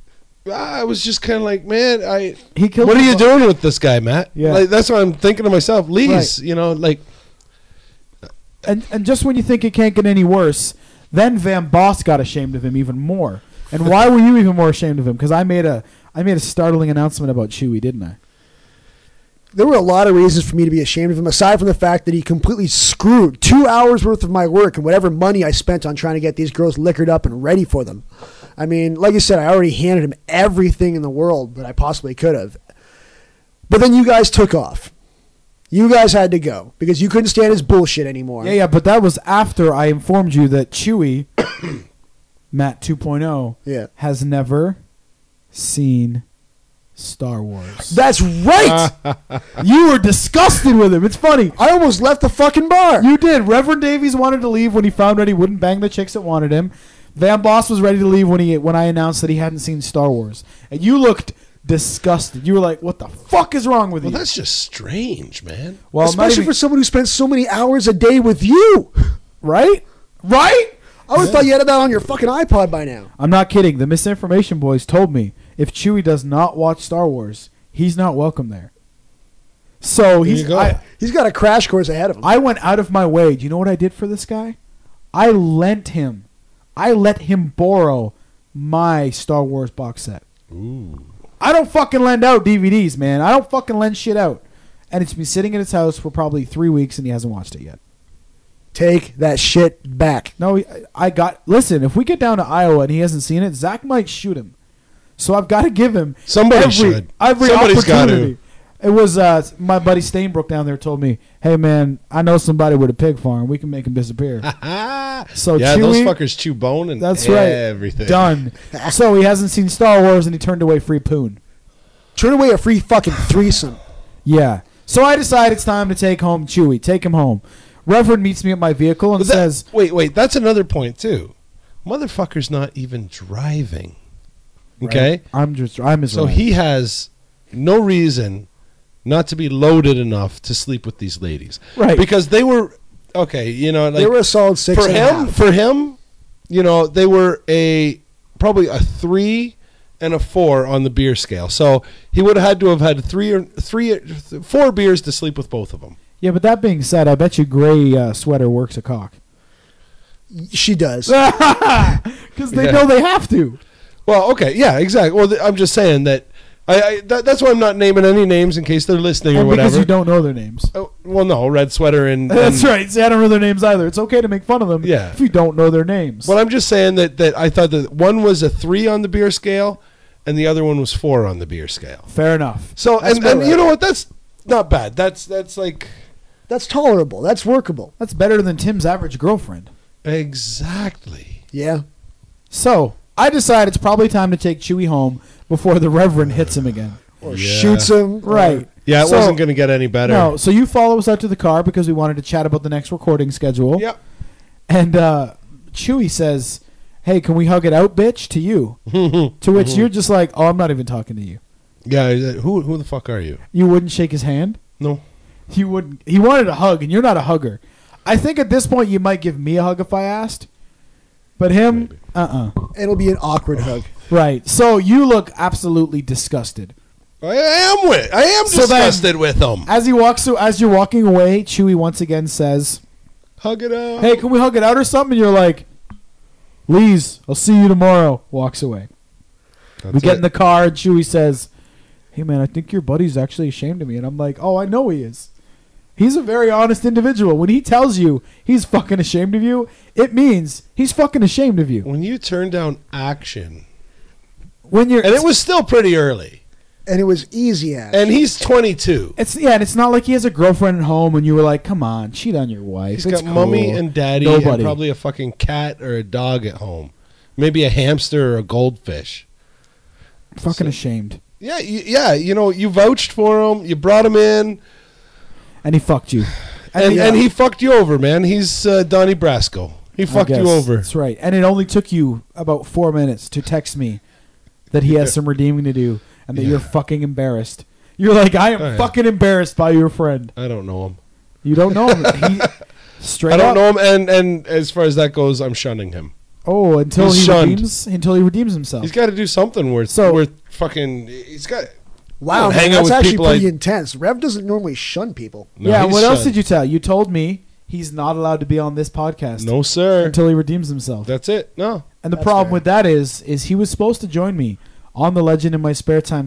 I was just kind of like, man, He killed what are the you fu- doing with this guy, Matt? Yeah. Like, that's what I'm thinking to myself. Lee's, Right. you know, like. And just when you think it can't get any worse, then Van Boss got ashamed of him even more. And why were you even more ashamed of him? Because I made a startling announcement about Chewy, didn't I? There were a lot of reasons for me to be ashamed of him, aside from the fact that he completely screwed 2 hours worth of my work and whatever money I spent on trying to get these girls liquored up and ready for them. I mean, like you said, I already handed him everything in the world that I possibly could have. But then you guys took off. You guys had to go because you couldn't stand his bullshit anymore. Yeah, but that was after I informed you that Chewy, Matt 2.0, has never seen Star Wars. That's right. You were disgusted with him. It's funny. I almost left the fucking bar. You did. Reverend Davies wanted to leave when he found out he wouldn't bang the chicks that wanted him. Van Boss was ready to leave when I announced that he hadn't seen Star Wars. And you looked disgusted. You were like, what the fuck is wrong with you? Well, that's just strange, man. Well, especially for someone who spends so many hours a day with you. Right? Right? I would have thought you had that on your fucking iPod by now. I'm not kidding. The Misinformation Boys told me if Chewy does not watch Star Wars, he's not welcome there. So he's got a crash course ahead of him. I went out of my way. Do you know what I did for this guy? I let him borrow my Star Wars box set. Ooh. I don't fucking lend out DVDs, man. I don't fucking lend shit out. And it's been sitting in his house for probably 3 weeks, and he hasn't watched it yet. Take that shit back. No, listen, if we get down to Iowa and he hasn't seen it, Zach might shoot him. So I've got to give him Somebody should. Somebody's opportunity. It was my buddy Stainbrook down there told me, hey, man, I know somebody with a pig farm. We can make him disappear. So yeah, Chewy, those fuckers chew bone and everything. Done. So he hasn't seen Star Wars, and he turned away free poon. Turned away a free fucking threesome. Yeah. So I decide it's time to take home Chewy. Take him home. Reverend meets me at my vehicle and says... Wait, that's another point, too. Motherfucker's not even driving. Okay? Right. I'm his So ride. he has no reason not to be loaded enough to sleep with these ladies. Right. Because they were... Okay, you know... Like, they were a solid 6 for and a him, half. For him, you know, they were probably a 3 and a 4 on the beer scale. So he would have had to have had 4 beers to sleep with both of them. Yeah, but that being said, I bet you Gray Sweater works a cock. She does. Because they know they have to. Well, okay, yeah, exactly. Well, I'm just saying that that's why I'm not naming any names in case they're listening or And whatever. because you don't know their names. Oh, well, no, Red Sweater and That's right. See, I don't know their names either. It's okay to make fun of them if you don't know their names. Well, I'm just saying that I thought that one was a 3 on the beer scale and the other one was 4 on the beer scale. Fair enough. So, That's and about you right. know what? That's not bad. That's like... That's tolerable. That's workable. That's better than Tim's average girlfriend. Exactly. Yeah. So, I decide it's probably time to take Chewy home before the Reverend hits him again. Or shoots him. Right. Yeah, it wasn't going to get any better. No, so you follow us out to the car because we wanted to chat about the next recording schedule. Yep. And Chewy says, hey, can we hug it out, bitch, to you? To which you're just like, oh, I'm not even talking to you. Yeah, who the fuck are you? You wouldn't shake his hand? No. You wouldn't. He wanted a hug, and you're not a hugger. I think at this point you might give me a hug if I asked. But him, It'll be an awkward hug. Right. So you look absolutely disgusted. I am disgusted with him. As he walks through, as you're walking away, Chewy once again says, hug it out. Hey, can we hug it out or something? And you're like, Please, I'll see you tomorrow. Walks away. We get in the car, and Chewy says, hey, man, I think your buddy's actually ashamed of me. And I'm like, oh, I know he is. He's a very honest individual. When he tells you he's fucking ashamed of you, it means he's fucking ashamed of you. When you turn down action. And it was still pretty early. And it was easy action. And he's 22. And it's not like he has a girlfriend at home and you were like, come on, cheat on your wife. He's It's got mommy cool. and daddy Nobody. and probably a fucking cat or a dog at home. Maybe a hamster or a goldfish. Fucking ashamed. Yeah, you vouched for him. You brought him in. And he fucked you. And he fucked you over, man. He's Donnie Brasco. He fucked you over. That's right. And it only took you about 4 minutes to text me that he has some redeeming to do and that you're fucking embarrassed. You're like, I am fucking embarrassed by your friend. I don't know him. You don't know him. He, straight I don't up. know him, and as far as that goes, I'm shunning him. Oh, until He's he shunned. redeems himself. He's got to do something worth fucking. He's got. Wow, hang man, out that's with actually people pretty like- intense. Rev doesn't normally shun people. No, yeah, he's what else shunned. did you tell? You told me he's not allowed to be on this podcast. No, sir. Until he redeems himself. That's it. No. And the That's problem fair. with that is he was supposed to join me on the Legend in My Spare Time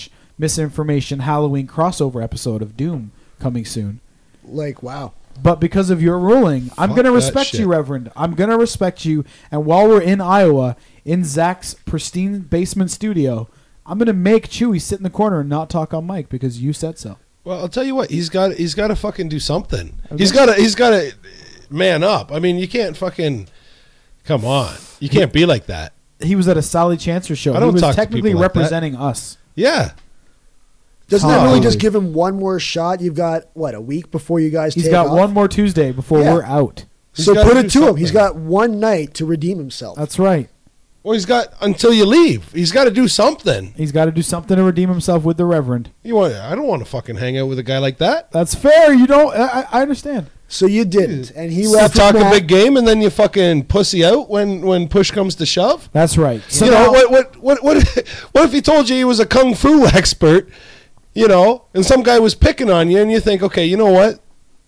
/ Misinformation Halloween crossover episode of Doom coming soon. Like, wow. But because of your ruling, I'm Fuck going to that respect shit. you, Reverend. I'm going to respect you. And while we're in Iowa, in Zach's pristine basement studio, I'm going to make Chewy sit in the corner and not talk on mic because you said so. Well, I'll tell you what. He's got to fucking do something. Okay. He's got to man up. I mean, you can't fucking. Come on. You can't be like that. He was at a Sally Chancer show. I don't He was talk to technically people like that. representing us. Yeah. Doesn't that really Holy. just give him one more shot? You've got, what, a week before you guys He's take got off? one more Tuesday before Yeah. we're out. So gotta put do it to him. something. He's got one night to redeem himself. That's right. Well, he's got until you leave. He's got to do something. He's got to do something to redeem himself with the Reverend. I don't want to fucking hang out with a guy like that. That's fair. You don't. I understand. So you didn't. And he You left talk with a Matt. big game and then you fucking pussy out when push comes to shove. That's right. So you know now- what if he told you he was a kung fu expert, and some guy was picking on you and you think, okay, you know what?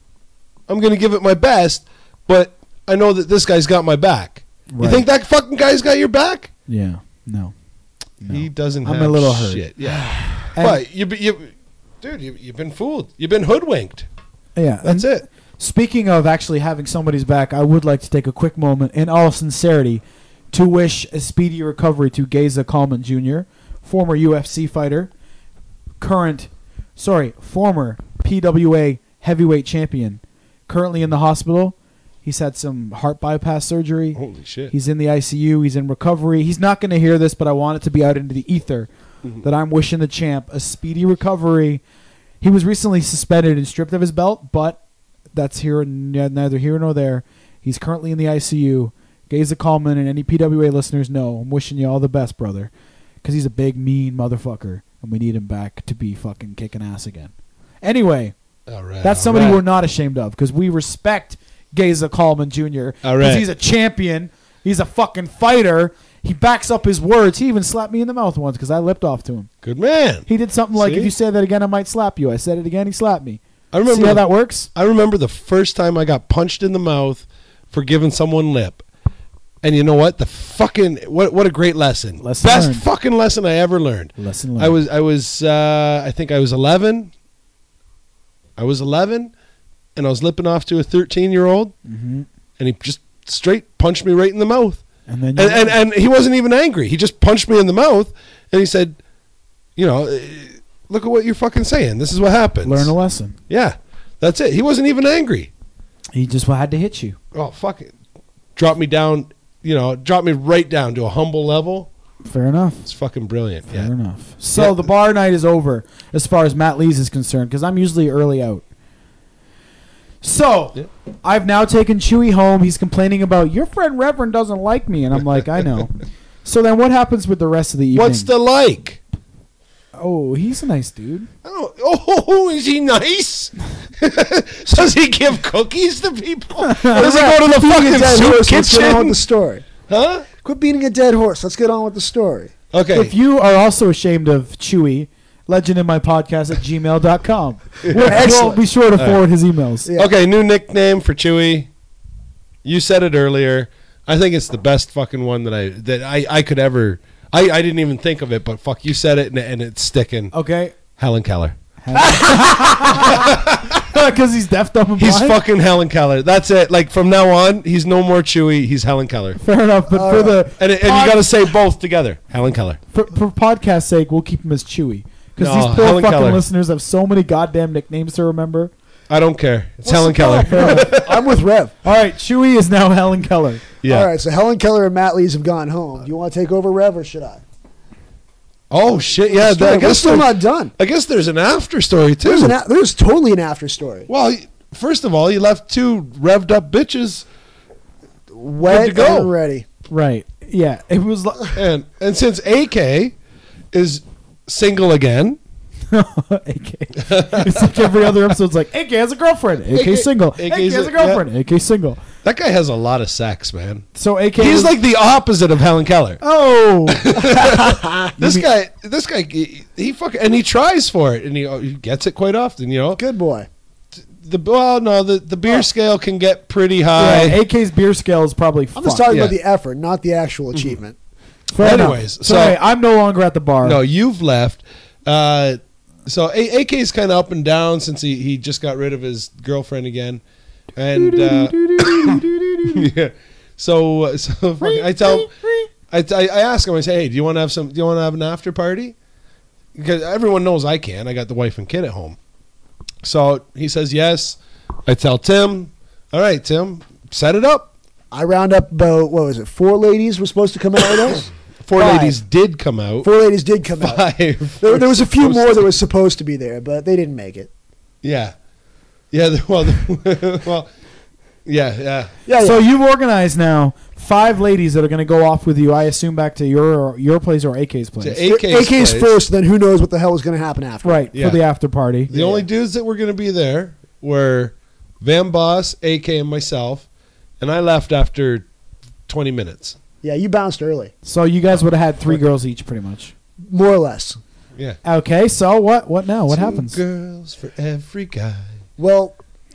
I'm going to give it my best, but I know that this guy's got my back. Right. You think that fucking guy's got your back? Yeah. No. He doesn't I'm have a little hurt. shit. Yeah. And- But you've been fooled. You've been hoodwinked. Yeah. That's and it. Speaking of actually having somebody's back, I would like to take a quick moment, in all sincerity, to wish a speedy recovery to Geza Coleman Jr., former UFC fighter, former PWA heavyweight champion, currently in the hospital. He's had some heart bypass surgery. Holy shit. He's in the ICU. He's in recovery. He's not going to hear this, but I want it to be out into the ether that I'm wishing the champ a speedy recovery. He was recently suspended and stripped of his belt, but that's neither here nor there. He's currently in the ICU. Geza Coleman and any PWA listeners know I'm wishing you all the best, brother, because he's a big, mean motherfucker, and we need him back to be fucking kicking ass again. Anyway, that's somebody we're not ashamed of, because we respect Geza Coleman Jr. because he's a champion. He's a fucking fighter. He backs up his words. He even slapped me in the mouth once because I lipped off to him. Good man. He did something like, See? if you say that again, I might slap you. I said it again, he slapped me. I remember See how that works? I remember the first time I got punched in the mouth for giving someone lip. And you know what? What a great lesson. Best learned. fucking lesson I ever learned. Lesson learned. I think I was 11. I was 11 and I was lipping off to a 13-year-old Mhm. and he just straight punched me right in the mouth. And then and he wasn't even angry. He just punched me in the mouth and he said, you know, look at what you're fucking saying. This is what happens. learn a lesson. Yeah. That's it. He wasn't even angry. He just had to hit you. Oh, fuck it. Drop me down, drop me right down to a humble level. Fair enough. It's fucking brilliant. Fair enough. So the bar night is over as far as Matt Lees is concerned because I'm usually early out. So I've now taken Chewy home. He's complaining about your friend Reverend doesn't like me, and I'm like, I know. So then what happens with the rest of the evening? What's the like? Oh, he's a nice dude. Oh, is he nice? Does he give cookies to people? Does he go to the fucking soup Let's get on with kitchen? the story. Huh? Quit beating a dead horse. Let's get on with the story. Okay. If you are also ashamed of Chewy, legendinmypodcast@gmail.com. We'll Excellent. be sure to All forward his emails. Yeah. Okay, new nickname for Chewy. You said it earlier. I think it's the best fucking one that I could ever. I didn't even think of it, but fuck, you said it and it's sticking. Okay. Helen Keller. Because he's deaf, dumb, and He's blind? fucking Helen Keller. That's it. Like from now on, he's no more Chewy. He's Helen Keller. Fair enough, but for the And you got to say both together. Helen Keller. for podcast sake, we'll keep him as Chewy. Because No, these poor Helen fucking Keller. listeners have so many goddamn nicknames to remember. I don't care. It's Helen Keller. I'm with Rev. All right, Chewy is now Helen Keller. Yeah. All right, so Helen Keller and Matt Lees have gone home. Do you want to take over, Rev, or should I? Oh shit! Yeah, We're still not done. I guess there's an after story too. There's totally an after story. Well, first of all, you left two revved up bitches Wet good to go. and ready. Right. Yeah. It was and since AK is single again, AK. It's like every other episode's like AK has a girlfriend, AK single, AK has a girlfriend, AK single. That guy has a lot of sex, man. So AK He's was, like the opposite of Helen Keller. Oh, This guy, he fucking and he tries for it, and he gets it quite often. Good boy. The beer scale can get pretty high. yeah, AK's beer scale is probably. I'm just talking about the effort, not the actual achievement. Anyways, so hey, I'm no longer at the bar. No, you've left. So AK's kind of up and down since he just got rid of his girlfriend again, and yeah. So fucking, I ask him. I say, hey, do you want to have an after party? Because everyone knows I can. I got the wife and kid at home. So he says yes. I tell Tim, all right, Tim, set it up. I round up about, 4 ladies were supposed to come out with us? 4 5. ladies did come out. 4 ladies did come out. 5. There was a few more that was supposed to be there, but they didn't make it. Yeah. Yeah, well, yeah. So you've organized now 5 ladies that are going to go off with you. I assume back to your place or AK's place. To AK's place. first, then who knows what the hell is going to happen after. Right, Yeah. for the after party. The only dudes that were going to be there were Van Boss, AK, and myself, and I left after 20 minutes. Yeah, you bounced early. So you guys would have had 3 girls each, pretty much. More or less. Yeah. Okay, so what now? What 2 happens? girls for every guy. Well,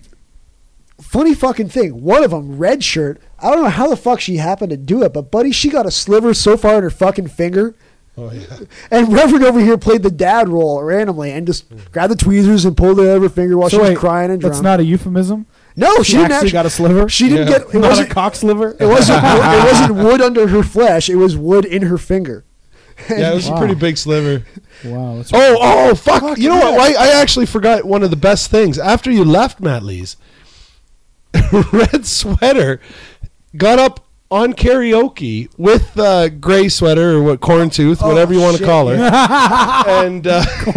funny fucking thing. One of them, red shirt. I don't know how the fuck she happened to do it, but buddy, she got a sliver so far in her fucking finger. Oh, yeah. And Reverend over here played the dad role randomly and just grabbed the tweezers and pulled it out of her finger while she was crying and drunk. That's not a euphemism? No, she didn't actually got a sliver? She didn't Yeah. get. It Not wasn't a cock sliver? It wasn't wood under her flesh. It was wood in her finger. Yeah, it was a pretty big sliver. Wow. That's Oh, fuck. Fuck You know yeah. what? I actually forgot one of the best things. After you left Matt Lee's, Red Sweater got up on karaoke with Gray Sweater or what, Corn Tooth, whatever you want to shit. call her. And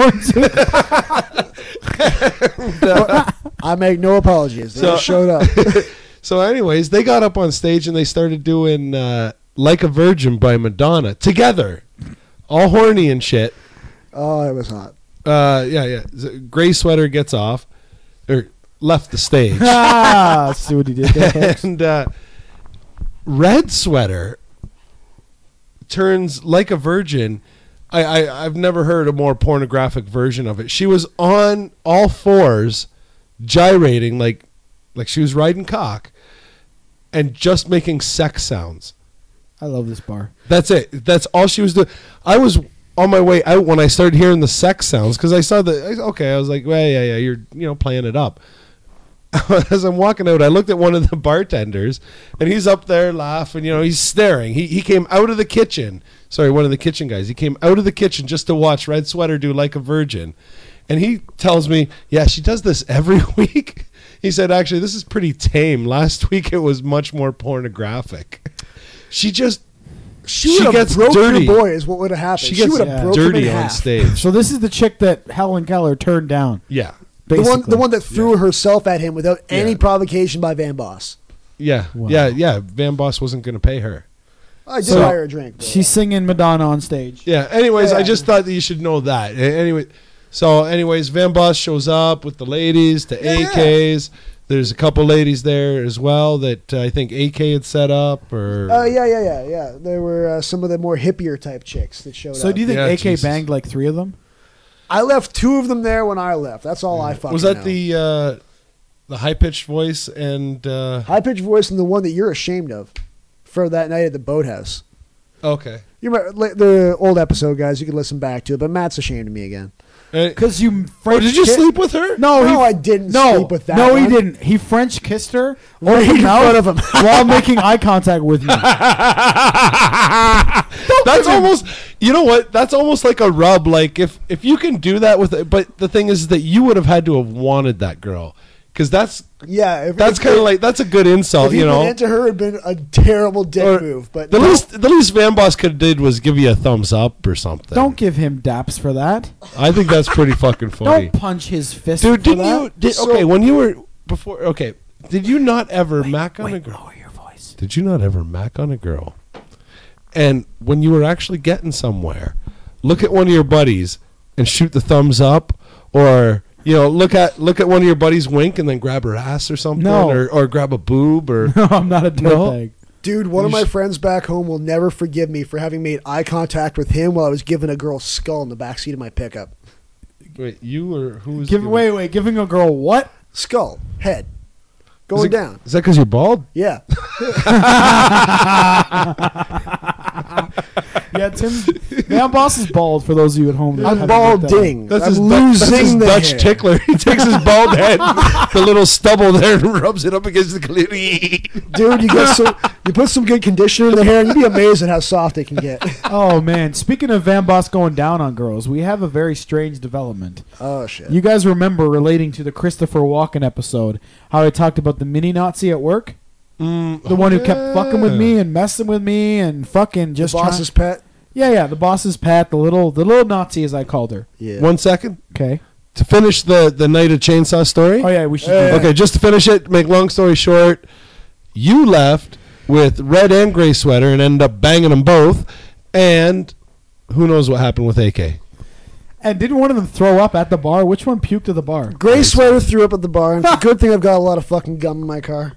I make no apologies. They just showed up. so anyways, they got up on stage and they started doing Like a Virgin by Madonna together. All horny and shit. Oh, it was hot. Yeah. Gray Sweater gets off, or left the stage. see what he did there. And Red Sweater turns Like a Virgin. I've never heard a more pornographic version of it. She was on all fours gyrating like she was riding cock, and just making sex sounds. I love this bar. That's it. That's all she was doing. I was on my way out when I started hearing the sex sounds because I saw I was like, well, yeah, you're playing it up. As I'm walking out, I looked at one of the bartenders, and he's up there laughing. He's staring. He came out of the kitchen. Sorry, one of the kitchen guys. He came out of the kitchen just to watch Red Sweater do Like a Virgin. And he tells me, yeah, she does this every week. He said, actually, this is pretty tame. Last week it was much more pornographic. She gets broke dirty. Your boy is what would have happened. She gets dirty on stage. So this is the chick that Helen Keller turned down. Yeah. The one that threw herself at him without any provocation by Van Boss. Yeah. Wow. Yeah. Van Boss wasn't going to pay her. I did buy her a drink. She's singing Madonna on stage. Yeah. Anyways, I just thought that you should know that. Anyways, Van Boss shows up with the ladies to AK's. There's a couple ladies there as well that I think AK had set up. Yeah. There were some of the more hippier type chicks that showed up. So do you think AK banged like 3 of them? I left 2 of them there when I left. That's all I fucking know. Was that know. The high-pitched voice and... high-pitched voice and the one that you're ashamed of for that night at the Boathouse. Okay. You remember the old episode, guys. You can listen back to it, but Matt's ashamed of me again. Because you French did you sleep with her? No, I didn't sleep with that. No, one. he didn't. He French kissed her right in front of him while making eye contact with me. That's almost, you know what? That's almost like a rub. Like if you can do that with it, but the thing is that you would have had to have wanted that girl. Because that's kind of like that's a good insult, if you went into her, it'd been a terrible dick move. But the least Van Boss could have did was give you a thumbs up or something. Don't give him daps for that. I think that's pretty fucking funny. Don't punch his fist. Dude, for that. when you were before? Okay, did you not ever mac on a girl? Lower your voice. Did you not ever mac on a girl? And when you were actually getting somewhere, look at one of your buddies and shoot the thumbs up, or look at one of your buddies wink and then grab her ass or something, or grab a boob, or no, I'm not a dirtbag. Dude, one of my friends back home will never forgive me for having made eye contact with him while I was giving a girl skull in the backseat of my pickup. Wait, you or who was giving a girl what? Skull, head, going down. Is that because you're bald? Yeah. Yeah, Tim Van Boss is bald. For those of you at home, I'm balding. That's his Dutch tickler. He takes his bald head, the little stubble there, and rubs it up against the clit. Dude, you put some good conditioner in the hair, and you'd be amazed at how soft it can get. Oh man! Speaking of Van Boss going down on girls, we have a very strange development. Oh shit! You guys remember relating to the Christopher Walken episode how I talked about the mini Nazi at work? The one who kept fucking with me and messing with me and fucking just the boss's pet. Yeah, the boss's pet, the little Nazi as I called her. Yeah. 1 second. Okay. To finish the Night of Chainsaw story. Oh yeah, we should. Okay, just to finish it, make long story short, you left with red and gray sweater and ended up banging them both, and who knows what happened with AK. And didn't one of them throw up at the bar? Which one puked at the bar? Gray sweater threw up at the bar, and it's a good thing I've got a lot of fucking gum in my car.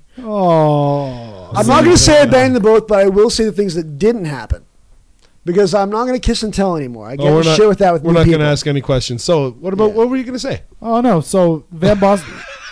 Oh. I'm not going to say I banged them both, but I will say the things that didn't happen. Because I'm not going to kiss and tell anymore. I get shit with that with We're not going to ask any questions. So what were you going to say? Oh, no. So Van Boss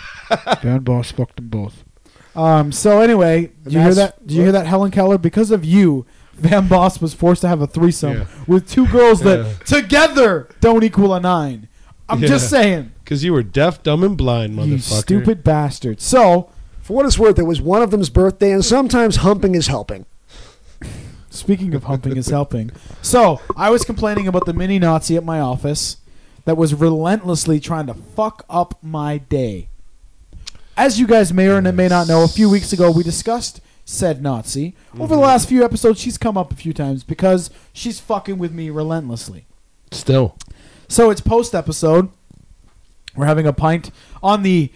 fucked them both. So anyway, did you hear that? Did you hear that, Helen Keller? Because of you, Van Boss was forced to have a threesome with 2 girls that together don't equal a 9. I'm just saying. Because you were deaf, dumb, and blind, motherfucker. You stupid bastard. So, for what it's worth, it was one of them's birthday, and sometimes humping is helping. Speaking of humping is helping. So, I was complaining about the mini Nazi at my office that was relentlessly trying to fuck up my day. As you guys may or may not know, a few weeks ago we discussed said Nazi. Over the last few episodes, she's come up a few times because she's fucking with me relentlessly. Still. So it's post-episode. We're having a pint on the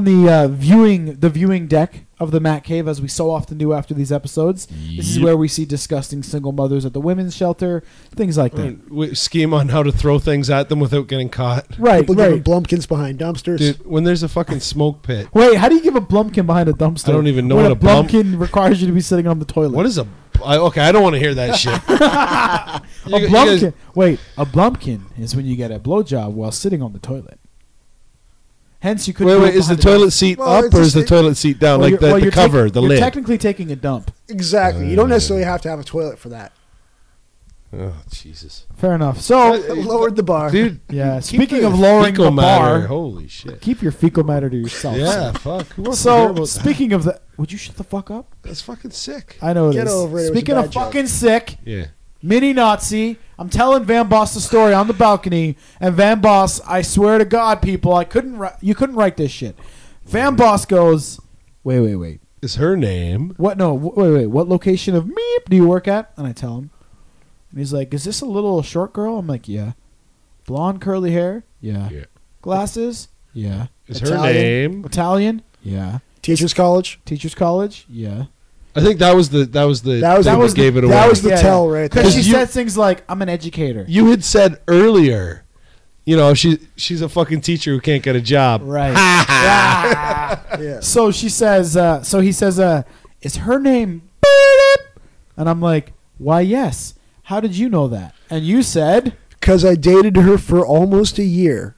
viewing deck of the Matt Cave, as we so often do after these episodes. This is where we see disgusting single mothers at the women's shelter, things like that. We scheme on how to throw things at them without getting caught. Right, People giving Blumpkins behind dumpsters. Dude, when there's a fucking smoke pit. Wait, how do you give a Blumpkin behind a dumpster? I don't even know when what a Blumpkin requires you to be sitting on the toilet. What is a... Okay, I don't want to hear that shit. A Blumpkin is when you get a blowjob while sitting on the toilet. Hence, you couldn't. Wait, is the toilet seat up or is the toilet seat down? Like the cover, the lid? You're technically taking a dump. Exactly. You don't necessarily have to have a toilet for that. Oh, Jesus. Fair enough. So lowered the bar, dude. Yeah. Speaking of lowering the bar, holy shit. Keep your fecal matter to yourself. Yeah, fuck. So speaking of that, would you shut the fuck up? That's fucking sick. I know it Get is. over it. It was a Speaking bad of joke. fucking sick, Yeah. mini Nazi. I'm telling Van Boss the story on the balcony, and Van Boss, I swear to God, people, you couldn't write this shit. Van Boss goes, wait. Is her name? What? No, wait. What location of Meep do you work at? And I tell him. And he's like, is this a little short girl? I'm like, yeah. Blonde curly hair? Yeah. Glasses? Yeah. Is her name? Italian? Yeah. Teachers College? Teachers College? Yeah. I think that was the thing that gave it away. That was the tell right there. Because she said things like, I'm an educator. You had said earlier, she's a fucking teacher who can't get a job. Right. Yeah. So she says, he says, is her name? And I'm like, why, yes. How did you know that? And you said? Because I dated her for almost a year.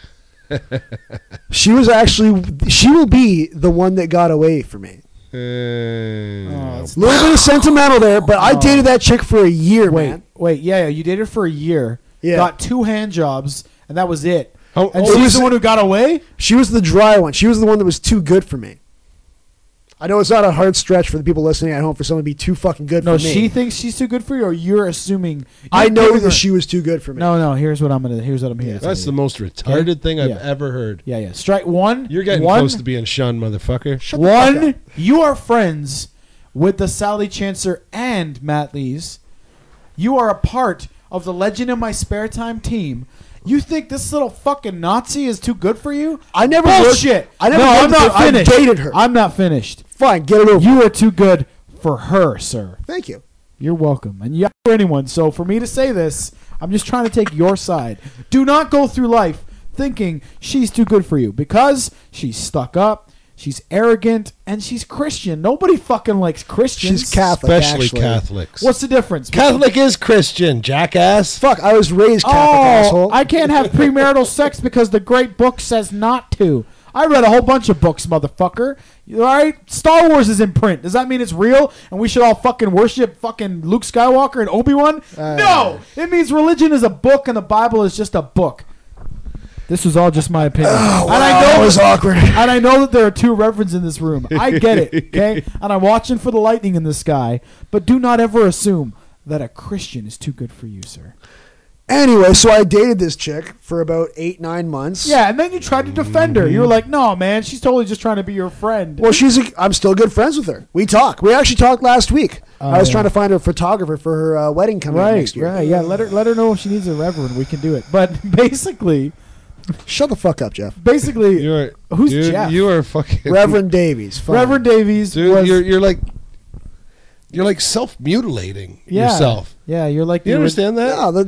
She will be the one that got away from me. A little bit of sentimental there, but I dated that chick for a year, man. Wait, yeah, you dated her for a year. Yeah. Got 2 hand jobs, and that was it. And she she's the one who got away? She was the dry one. She was the one that was too good for me. I know it's not a hard stretch for the people listening at home for someone to be too fucking good for me. No, she thinks she's too good for you, or you're assuming... I know that she was too good for me. No, here's what I'm here to tell That's you. the most retarded thing I've ever heard. Yeah. Strike one. You're getting close to being shunned, motherfucker. One, you are friends with the Sally Chancer and Matt Lees. You are a part of the Legend in My Spare Time team. You think this little fucking Nazi is too good for you? I never Bullshit. I never I'm not finished. I dated her. I'm not finished. Fine, get it over. You are too good for her, sir. Thank you. You're welcome. And you for anyone. So for me to say this, I'm just trying to take your side. Do not go through life thinking she's too good for you because she's stuck up. She's arrogant, and she's Christian. Nobody fucking likes Christians. She's Catholic, Especially actually. Catholics. What's the difference? Catholic is Christian, jackass. Fuck, I was raised Catholic, asshole. I can't have premarital sex because the great book says not to. I read a whole bunch of books, motherfucker. All right? Star Wars is in print. Does that mean it's real and we should all fucking worship fucking Luke Skywalker and Obi-Wan? No! It means religion is a book and the Bible is just a book. This was all just my opinion. Oh, wow, and I know that was awkward. And I know that there are 2 reverends in this room. I get it, okay? And I'm watching for the lightning in the sky. But do not ever assume that a Christian is too good for you, sir. Anyway, so I dated this chick for about 8-9 months. Yeah, and then you tried to defend her. You were like, no, man, she's totally just trying to be your friend. Well, I'm still good friends with her. We talk. We actually talked last week. I was trying to find her a photographer for her wedding coming up next year. Right, yeah. Let her know if she needs a reverend. We can do it. But basically... Shut the fuck up, Jeff. Basically, who's dude, Jeff? You are fucking... Reverend Davies. Fine. Reverend Davies Dude, was... you're like self-mutilating yourself. Yeah, you're like... You understand that? No,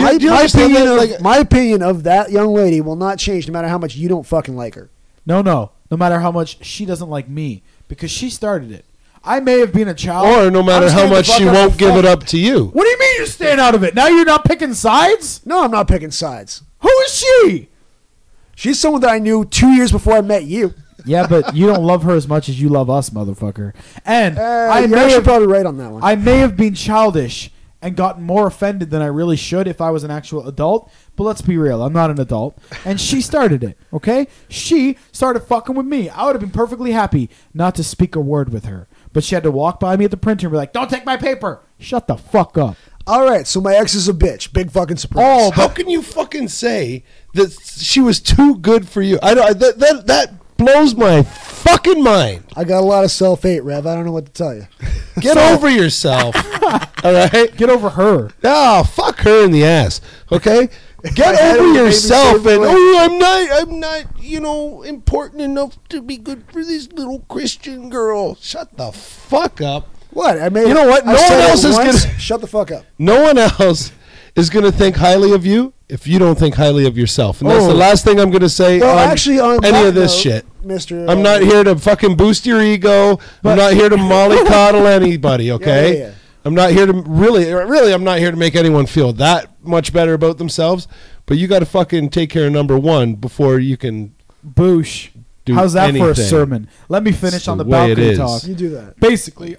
my opinion of that young lady will not change no matter how much you don't fucking like her. No. No matter how much she doesn't like me. Because she started it. I may have been a child. Or no matter how much she won't give it up to you. What do you mean you're staying out of it? Now you're not picking sides? No, I'm not picking sides. Who is she? She's someone that I knew 2 years before I met you. Yeah, but you don't love her as much as you love us, motherfucker. And you're actually probably right on that one. I may have been childish and gotten more offended than I really should if I was an actual adult. But let's be real. I'm not an adult. And she started it, okay? She started fucking with me. I would have been perfectly happy not to speak a word with her. But she had to walk by me at the printer and be like, don't take my paper. Shut the fuck up. All right, so my ex is a bitch. Big fucking surprise. Oh, how can you fucking say that she was too good for you? That blows my fucking mind. I got a lot of self-hate, Rev. I don't know what to tell you. Get over yourself. All right? Get over her. Oh, fuck her in the ass. Okay? Get over yourself and I'm not, important enough to be good for this little Christian girl. Shut the fuck up. What? I mean, you know what? No one else is gonna shut the fuck up. No one else is gonna think highly of you if you don't think highly of yourself. And that's the last thing I'm gonna say on any of this shit. Mr. I'm not here to fucking boost your ego. I'm not here to mollycoddle anybody, okay? Yeah. I'm not here to really I'm not here to make anyone feel that much better about themselves, but you got to fucking take care of number one before you can Boosh. do How's that for a anything. sermon? Let me finish It's on the the way it balcony is. talk. You do that. Basically,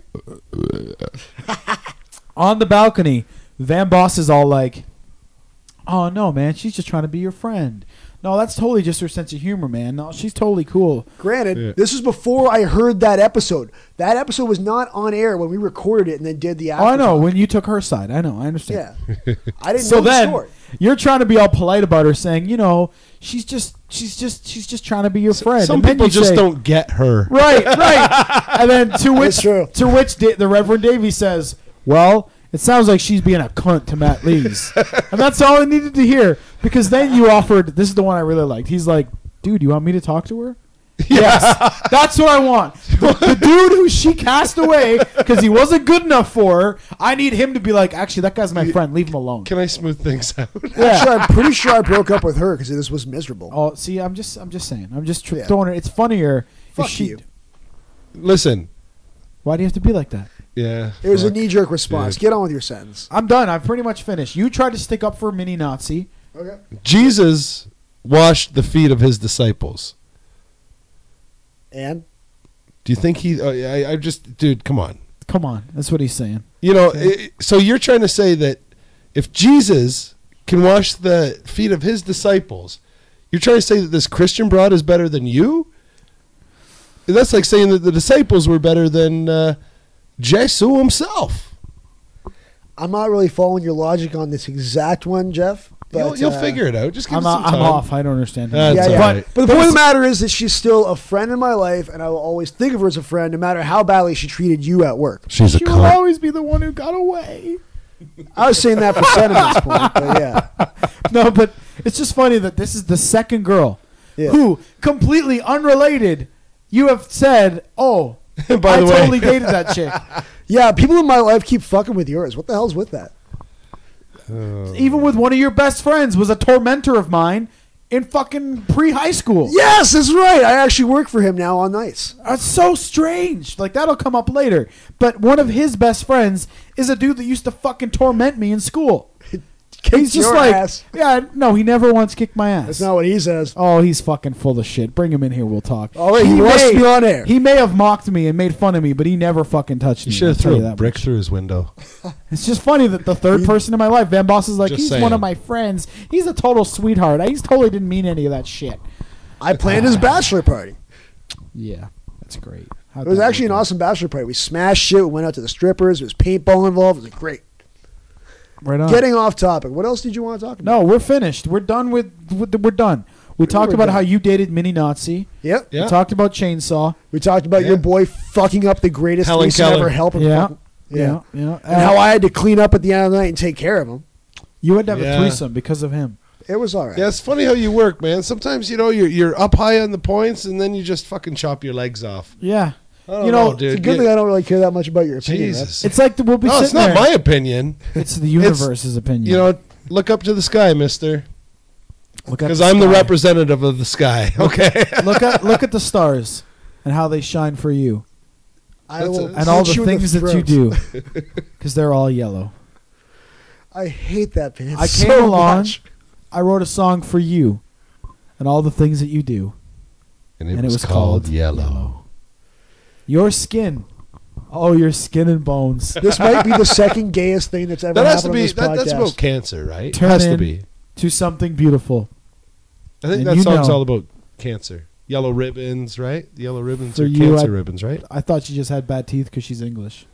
on the balcony, Van Boss is all like, "Oh no, man, she's just trying to be your friend." No, that's totally just her sense of humor, man. No, she's totally cool. Granted, this was before I heard that episode. That episode was not on air when we recorded it and then did the after Oh, I know. talk. When you took her side, I know. I understand. Yeah. I didn't So know the then story. you're trying to be all polite about her, saying, you know, she's just trying to be your friend. Some And then people you just say- don't get her. Right. And then to which That's true. the Reverend Davey says, "Well, it sounds like she's being a cunt to Matt Lees," and that's all I needed to hear. Because then you offered. This is the one I really liked. He's like, "Dude, you want me to talk to her?" Yes, that's what I want. The dude who she cast away because he wasn't good enough for her. I need him to be like, actually, that guy's my friend. Leave him alone. Can I smooth things out? Actually, I'm pretty sure I broke up with her because this was miserable. Oh, see, I'm just saying. I'm just Yeah. throwing it. It's funnier Fuck if she. you. Listen. Why do you have to be like that? Yeah. It was a fuck. knee-jerk response. Dude. Get on with your sentence. I'm done. I've pretty much finished. You tried to stick up for a mini Nazi. Okay. Jesus washed the feet of his disciples. And? Do you think he? I just, dude, come on. Come on, that's what he's saying. You know, so you're trying to say that if Jesus can wash the feet of his disciples, you're trying to say that this Christian broad is better than you? That's like saying that the disciples were better than Jesus himself. I'm not really following your logic on this exact one, Jeff. But, You'll figure it out. Just give I'm us some time. off. I don't understand. That's yeah, all yeah. right. But the point of the matter is that she's still a friend in my life, and I will always think of her as a friend, no matter how badly she treated you at work. She's a She will cunt. always be the one who got away. I was saying that for sentiment's point, but yeah. No, but it's just funny that this is the second girl Yeah. who, completely unrelated, you have said, "Oh, By I the way. totally dated that chick." Yeah, people in my life keep fucking with yours. What the hell's with that? Even with one of your best friends was a tormentor of mine in fucking pre-high school. Yes, that's right. I actually work for him now on nights. That's so strange. Like, that'll come up later. But one of his best friends is a dude that used to fucking torment me in school. He's just your like, ass. yeah, no, he never once kicked my ass. That's not what he says. Oh, he's fucking full of shit. Bring him in here, we'll talk. Oh, wait, he wants to be on air. He may have mocked me and made fun of me, but he never fucking touched You me. should have I'll tell threw you a that brick much. through his window. It's just funny that the third person in my life, Van Boss, is like, Just he's saying. one of my friends. He's a total sweetheart. I totally didn't mean any of that shit. I planned his bachelor party. Yeah, that's great. It was actually an awesome bachelor party. We smashed shit. We went out to the strippers. There was paintball involved. It was great. Right on. Getting off topic. What else did you want to talk about? No, we're finished. We're done with we're done. We talked We're about done. how you dated Mini Nazi. Yep. We talked about Chainsaw. We talked about your boy fucking up the greatest Helen threesome Keller. ever helping. Yeah. fucking- Yeah. And how I had to clean up at the end of the night and take care of him. You had to have Yeah. a threesome because of him. It was all right. Yeah, it's funny how you work, man. Sometimes, you know, you're up high on the points, and then you just fucking chop your legs off. Yeah. I don't You know, dude. It's a good thing I don't really care that much about your opinion. Jesus. It's like we'll be No, sitting it's not there. my opinion. It's the universe's opinion. You know, look up to the sky, mister. Look at Because the I'm the sky. representative of the sky, okay? look at the stars and how they shine for you, I will and all punch the you in things that you throat. do, because they're all yellow. I hate that band I so came along. much. I wrote a song for you, and all the things that you do, And it was called Yellow. Your skin. Oh, your skin and bones. This might be the second gayest thing that's ever That has happened to on be, this that's podcast. about cancer, right? Turn has to in be. to something beautiful. I think And that you song's know. all about cancer. Yellow ribbons, right? Yellow ribbons For are you, cancer I- ribbons, right? I thought she just had bad teeth because she's English.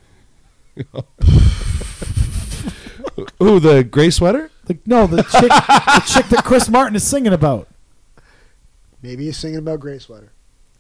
Ooh, the gray sweater? No, the chick that Chris Martin is singing about. Maybe he's singing about Gray Sweater.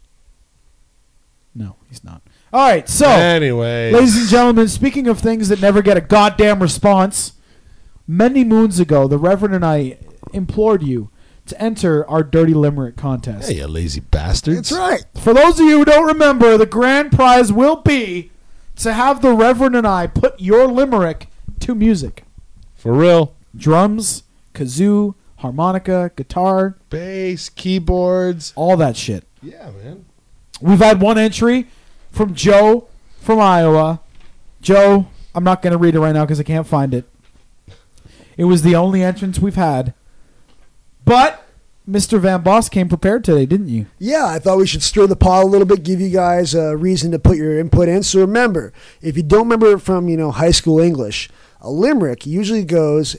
No, he's not. All right, so Anyway. ladies and gentlemen, speaking of things that never get a goddamn response, many moons ago, the Reverend and I implored you to enter our Dirty Limerick contest. Hey, you lazy bastards. That's right. For those of you who don't remember, the grand prize will be to have the Reverend and I put your limerick to music. For real. Drums, kazoo, harmonica, guitar, Bass, keyboards. all that shit. Yeah, man. We've had one entry from Joe from Iowa. Joe, I'm not going to read it right now because I can't find it. It was the only entrance we've had. But Mr. Van Boss came prepared today, didn't you? Yeah, I thought we should stir the pot a little bit, give you guys a reason to put your input in. So remember, if you don't remember it from, high school English, a limerick usually goes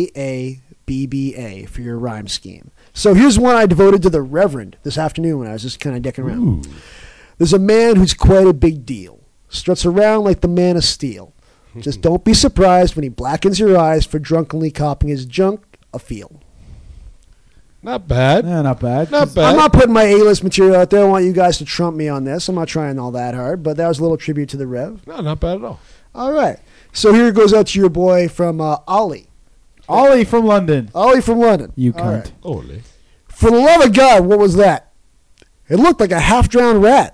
AABBA for your rhyme scheme. So here's one I devoted to the Reverend this afternoon when I was just kind of dicking around. Ooh. There's a man who's quite a big deal. Struts around like the man of steel. Just don't be surprised when he blackens your eyes for drunkenly copying his junk a feel. Not bad. Yeah, not bad. Not bad. I'm not putting my A-list material out there. I want you guys to trump me on this. I'm not trying all that hard, but that was a little tribute to the Rev. No, not bad at all. All right. So here goes out to your boy from Ollie. Ollie from London. Ollie from London. You cunt. Right. Ollie. For the love of God, what was that? It looked like a half-drowned rat.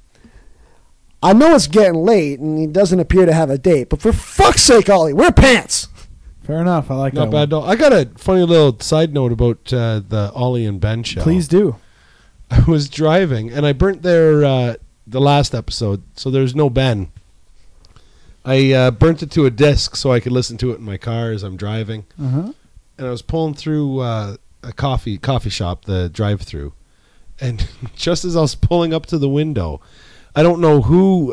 I know it's getting late, and he doesn't appear to have a date, but for fuck's sake, Ollie, wear pants. Fair enough. I like that. Not bad at all. I got a funny little side note about the Ollie and Ben show. Please do. I was driving, and I burnt the last episode, so there's no Ben. I burnt it to a disc so I could listen to it in my car as I'm driving. Uh-huh. And I was pulling through a coffee shop, the drive-through. And just as I was pulling up to the window, I don't know who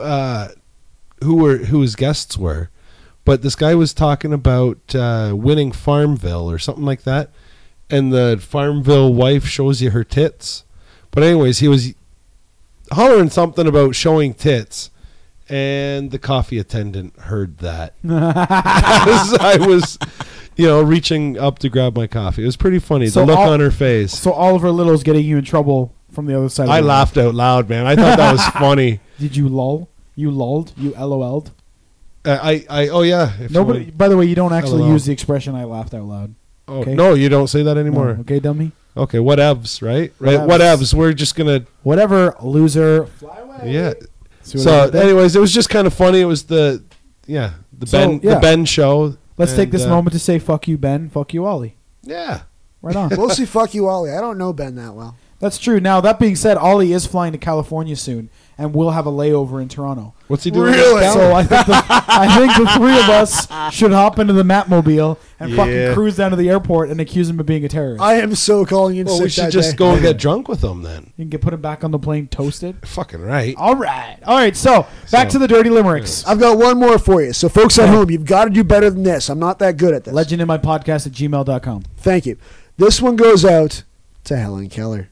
his guests were, but this guy was talking about winning Farmville or something like that. And the Farmville wife shows you her tits. But anyways, he was hollering something about showing tits. And the coffee attendant heard that as I was, reaching up to grab my coffee. It was pretty funny. The look on her face. So Oliver Little's getting you in trouble from the other side. I laughed out loud, man. I thought that was funny. Did you lull? You lulled? You LOL'd? Oh yeah. Nobody. By the way, you don't actually use the expression "I laughed out loud." Oh okay? No, you don't say that anymore. No. Okay, dummy. Okay, whatevs, right? Right. Whatevs. We're just gonna whatever. Loser. Fly away. Yeah. So, anyways, it was just kind of funny. It was the Ben show. Let's take this moment to say fuck you, Ben. Fuck you, Ollie. Yeah. Right on. Mostly fuck you, Ollie. I don't know Ben that well. That's true. Now, that being said, Ollie is flying to California soon, and we'll have a layover in Toronto. What's he doing? Really? So I think the three of us should hop into the Matmobile and fucking cruise down to the airport and accuse him of being a terrorist. I am so calling in sick we should just go and get drunk with him then. You can put him back on the plane toasted. Fucking right. All right. So back to the dirty limericks. I've got one more for you. So folks at home, you've got to do better than this. I'm not that good at this. legendinmypodcast@gmail.com. Thank you. This one goes out to Helen Keller.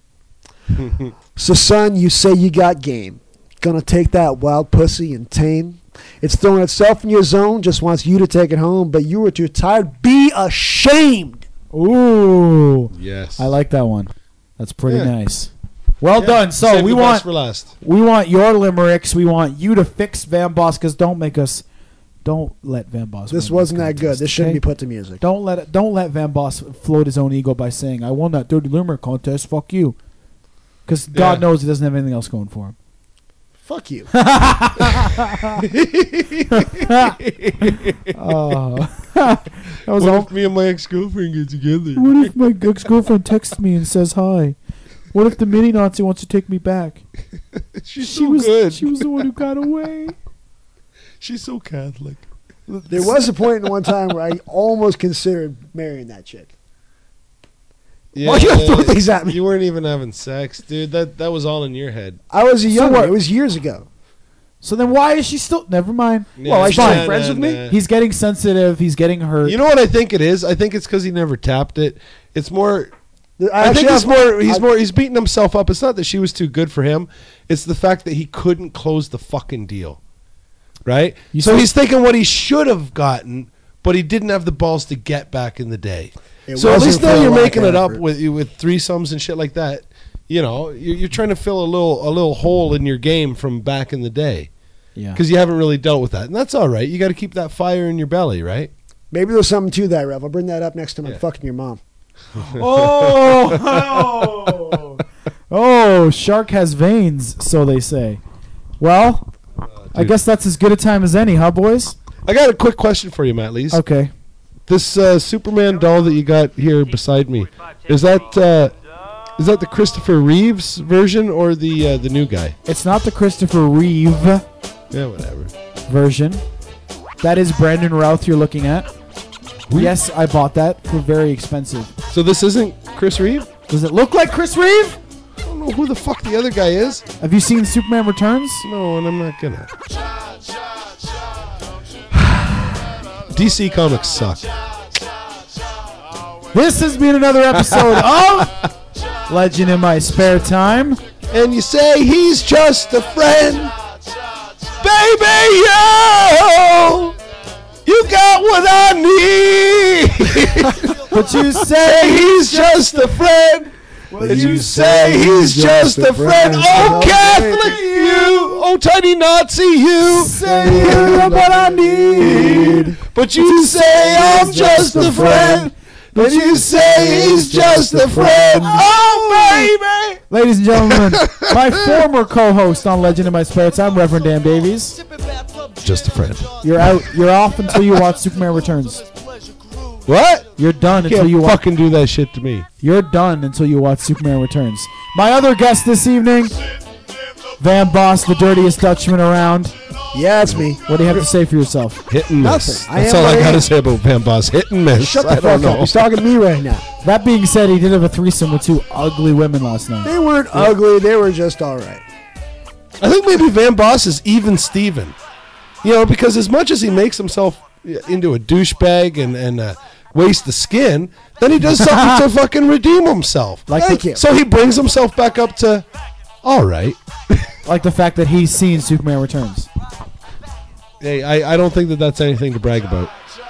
So son, you say you got game. Gonna take that wild pussy and tame. It's throwing itself in your zone, just wants you to take it home, but you were too tired. Be ashamed. Ooh. Yes. I like that one. That's pretty nice. Well done. So we want for last. We want your limericks. We want you to fix Van Boss, because don't let Van Boss. This wasn't that good. This shouldn't be put to music. Don't let Van Boss float his own ego by saying, "I won that dirty limerick contest. Fuck you," because God knows he doesn't have anything else going for him. Fuck you. What if me and my ex-girlfriend get together? What if my ex-girlfriend texts me and says hi? What if the mini Nazi wants to take me back? She's so good. She was the one who got away. She's so Catholic. There was a point in one time where I almost considered marrying that chick. Yeah, why you throw things at me? You weren't even having sex, dude. That was all in your head. I was a young one. It was years ago. So then why is she still... Never mind. Yeah, well, she's not friends with me? He's getting sensitive. He's getting hurt. You know what I think it is? I think it's because he never tapped it. It's more... I think it's more... He's beating himself up. It's not that she was too good for him. It's the fact that he couldn't close the fucking deal. Right? So he's thinking what he should have gotten, but he didn't have the balls to get back in the day. So at least now you're making it up with threesomes and shit like that. You know, you're trying to fill a little hole in your game from back in the day. Yeah. Because you haven't really dealt with that, and that's all right. You got to keep that fire in your belly, right? Maybe there's something to that, Rev. I'll bring that up next time I'm fucking your mom. Oh, shark has veins, so they say. Well, I guess that's as good a time as any, huh, boys? I got a quick question for you, Matt Lees. Okay. This Superman doll that you got here beside me, is that the Christopher Reeves version or the new guy? It's not the Christopher Reeve whatever version. That is Brandon Routh you're looking at. Yes, I bought that for very expensive. So this isn't Chris Reeve? Does it look like Chris Reeve? I don't know who the fuck the other guy is. Have you seen Superman Returns? No, and I'm not gonna. DC Comics suck. This has been another episode of Legend in My Spare Time. And you say he's just a friend. Baby, yo! You got what I need. But you say he's just a friend. But you say he's just a friend. Oh, Catholic you. Oh, tiny Nazi you. Say you got what I need. But you say I'm just a friend. But you say he's just a friend. Oh, baby. Ladies and gentlemen, my former co-host on Legend in My Spare Time, Reverend Dan Davies. Just a friend. You're out. You're off until you watch Superman Returns. What? You're done You until you can't watch. fucking do that shit to me. You're done until you watch Superman Returns. My other guest this evening, Van Boss, the dirtiest Dutchman around. Yeah, it's me. What do you have to say for yourself? Hit and miss. Nothing. That's all I got to say about Van Boss. Hit and miss. Shut I the don't fuck up. know. He's talking to me right now. That being said, he did have a threesome with two ugly women last night. They weren't ugly. They were just all right. I think maybe Van Boss is even Steven. You know, because as much as he makes himself into a douchebag and waste the skin, then he does something to fucking redeem himself. Thank you. So he brings himself back up to, all right. Like the fact that he's seen Superman Returns. Hey, I don't think that that's anything to brag about.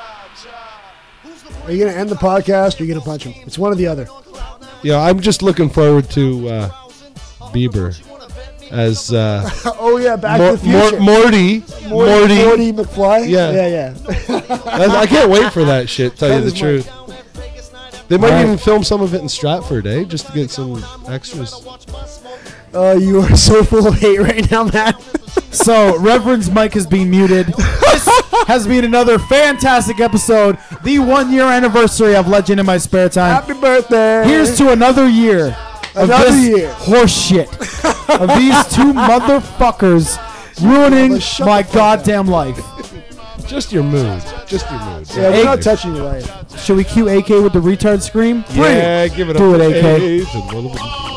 Are you going to end the podcast or are you going to punch him? It's one or the other. Yeah, I'm just looking forward to Bieber as Oh, yeah, Back to the Future. Morty McFly? Yeah. Yeah. I can't wait for that shit, tell you That the is truth. They might even film some of it in Stratford, just to get some extras. You are so full of hate right now, Matt. So, Reverend's mic is being muted. This has been another fantastic episode. The 1 year anniversary of Legend in My Spare Time. Happy birthday. Here's to another year of Another this year. horse shit. Of these two motherfuckers ruining my goddamn life. Just your mood. Just your mood. Yeah, we're not touching your life. Should we cue AK with the retard scream? Yeah, give it Do up. it, AK. AK.